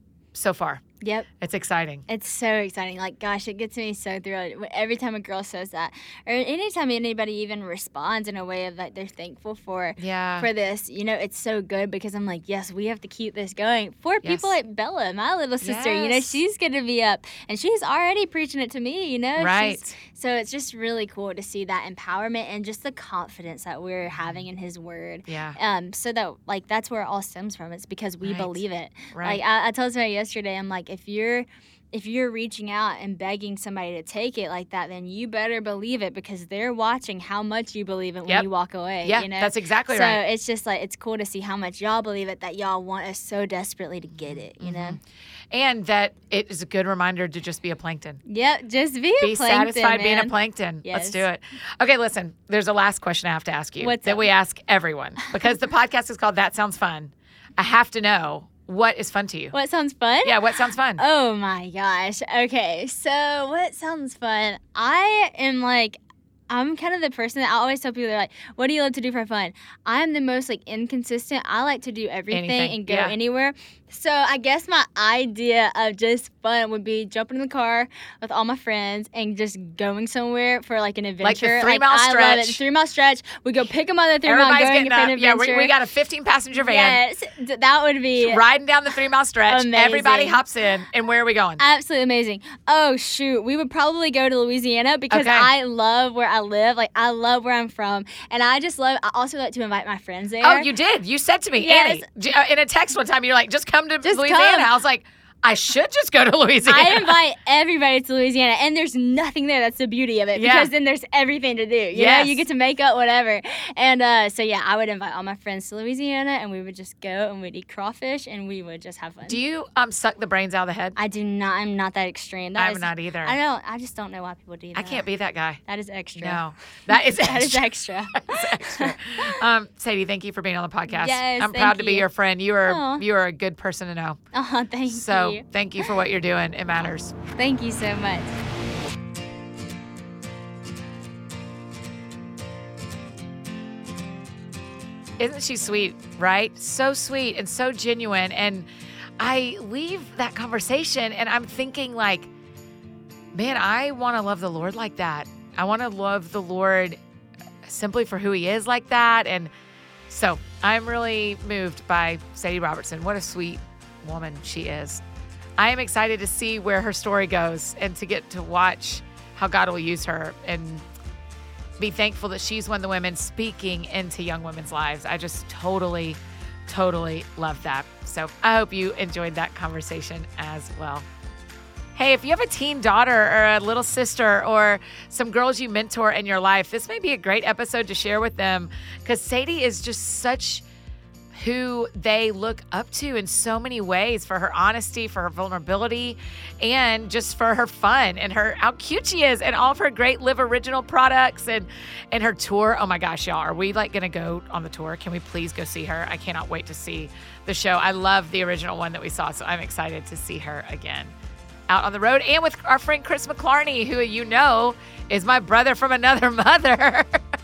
so far. Yep. It's exciting. It's so exciting. Like, gosh, it gets me so thrilled every time a girl says that. Or anytime anybody even responds in a way of like they're thankful for yeah. for this. You know, it's so good because I'm like, yes, we have to keep this going. For people yes. like Bella, my little sister, yes. you know, she's going to be up. And she's already preaching it to me, you know. Right. She's, so it's just really cool to see that empowerment and just the confidence that we're having in his word. Yeah. Um. So that, like, that's where it all stems from. It's because we right. believe it. Right. Like, I, I told somebody yesterday, I'm like, if you're if you're reaching out and begging somebody to take it like that, then you better believe it because they're watching how much you believe it when yep. you walk away. Yeah, you know? that's exactly so right. So it's just like, it's cool to see how much y'all believe it, that y'all want us so desperately to get it, you mm-hmm. know? And that it is a good reminder to just be a plankton. Yep, just be a be plankton, satisfied man. being a plankton. Yes. Let's do it. Okay, listen, there's a last question I have to ask you What's that up? we ask everyone because the podcast is called That Sounds Fun. I have to know, what is fun to you? What sounds fun? Yeah, what sounds fun? Oh my gosh. Okay, so what sounds fun? I am like, I'm kind of the person that I always tell people, they're like, what do you love to do for fun? I'm the most like inconsistent. I like to do everything Anything. and go yeah. anywhere. So I guess my idea of just fun would be jumping in the car with all my friends and just going somewhere for like an adventure. Like the three mile like, stretch. I love it. The three mile stretch. We go pick them on the three Everybody's mile, going getting for an up. Yeah, adventure. we, we got a fifteen passenger van. Yes, that would be riding down the three mile stretch. Amazing. Everybody hops in. And where are we going? Absolutely amazing. Oh, shoot. We would probably go to Louisiana because okay. I love where I live. Like, I love where I'm from. And I just love, I also like to invite my friends there. Oh, you did. You said to me, yes. Annie, in a text one time, you're like, just come to just Louisiana. Come. I was like, I should just go to Louisiana. I invite everybody to Louisiana, and there's nothing there. That's the beauty of it, yeah. because then there's everything to do. You yes. know, you get to make up whatever. And uh, so, yeah, I would invite all my friends to Louisiana, and we would just go, and we'd eat crawfish, and we would just have fun. Do you um suck the brains out of the head? I do not. I'm not that extreme. That I'm is, not either. I don't. I just don't know why people do that. I can't be that guy. That is extra. No. That is extra. That is extra. That's extra. Um, Sadie, thank you for being on the podcast. Yes, I'm thank proud to be you. your friend. You are Aw. you are a good person to know. Oh, thank so, you. So thank you for what you're doing. It matters. Thank you so much. Isn't she sweet, right? So sweet and so genuine. And I leave that conversation and I'm thinking like, man, I want to love the Lord like that. I want to love the Lord simply for who he is like that. And so I'm really moved by Sadie Robertson. What a sweet woman she is. I am excited to see where her story goes and to get to watch how God will use her and be thankful that she's one of the women speaking into young women's lives. I just totally, totally love that. So I hope you enjoyed that conversation as well. Hey, if you have a teen daughter or a little sister or some girls you mentor in your life, this may be a great episode to share with them because Sadie is just such who they look up to in so many ways for her honesty, for her vulnerability, and just for her fun and her how cute she is and all of her great Live Original products and, and her tour. Oh my gosh, y'all, are we like going to go on the tour? Can we please go see her? I cannot wait to see the show. I love the original one that we saw, so I'm excited to see her again out on the road and with our friend Chris McClarney, who you know is my brother from another mother.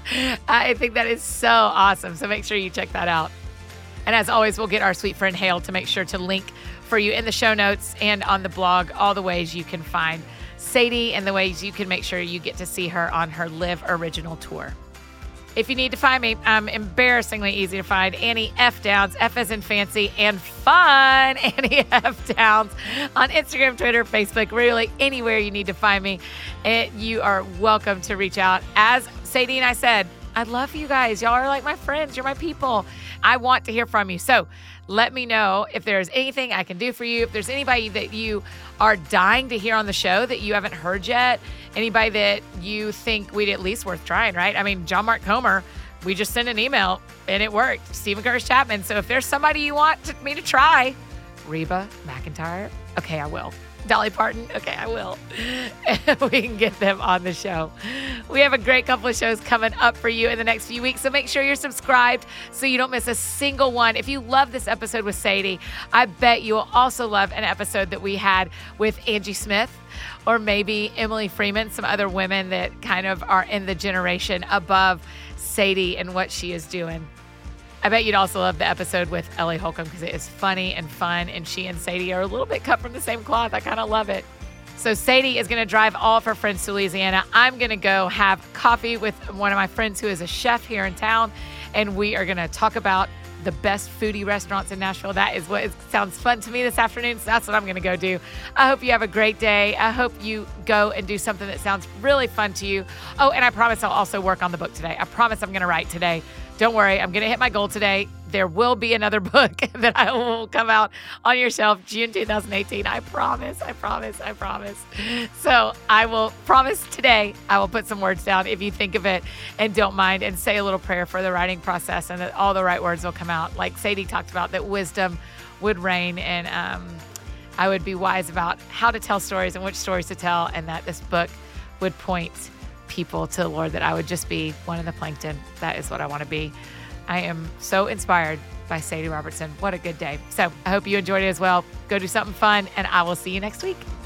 I think that is so awesome. So make sure you check that out. And as always, we'll get our sweet friend Hale to make sure to link for you in the show notes and on the blog all the ways you can find Sadie and the ways you can make sure you get to see her on her Live Original tour. If you need to find me, I'm embarrassingly easy to find. Annie F. Downs, F as in fancy and fun, Annie F. Downs on Instagram, Twitter, Facebook, really anywhere you need to find me. It, you are welcome to reach out. As Sadie and I said, I love you guys. Y'all are like my friends. You're my people. I want to hear from you. So let me know if there's anything I can do for you. If there's anybody that you are dying to hear on the show that you haven't heard yet, anybody that you think we'd at least worth trying, right? I mean, John Mark Comer, we just sent an email and it worked. Stephen Curtis Chapman. So if there's somebody you want to, me to try, Reba McEntire, okay, I will. Dolly Parton? Okay, I will. We can get them on the show. We have a great couple of shows coming up for you in the next few weeks, so make sure you're subscribed so you don't miss a single one. If you love this episode with Sadie, I bet you will also love an episode that we had with Angie Smith, or maybe Emily Freeman, some other women that kind of are in the generation above Sadie and what she is doing. I bet you'd also love the episode with Ellie Holcomb because it is funny and fun, and she and Sadie are a little bit cut from the same cloth. I kind of love it. So Sadie is going to drive all of her friends to Louisiana. I'm going to go have coffee with one of my friends who is a chef here in town, and we are going to talk about the best foodie restaurants in Nashville. That is what it sounds fun to me this afternoon, so that's what I'm going to go do. I hope you have a great day. I hope you go and do something that sounds really fun to you. Oh, and I promise I'll also work on the book today. I promise I'm going to write today. Don't worry, I'm going to hit my goal today. There will be another book that I will come out on your shelf June two thousand eighteen. I promise, I promise, I promise. So I will promise today I will put some words down if you think of it and don't mind, and say a little prayer for the writing process and that all the right words will come out. Like Sadie talked about, that wisdom would reign, and um, I would be wise about how to tell stories and which stories to tell, and that this book would point people to the Lord, that I would just be one of the plankton. That is what I want to be. I am so inspired by Sadie Robertson. What a good day. So I hope you enjoyed it as well. Go do something fun, and I will see you next week.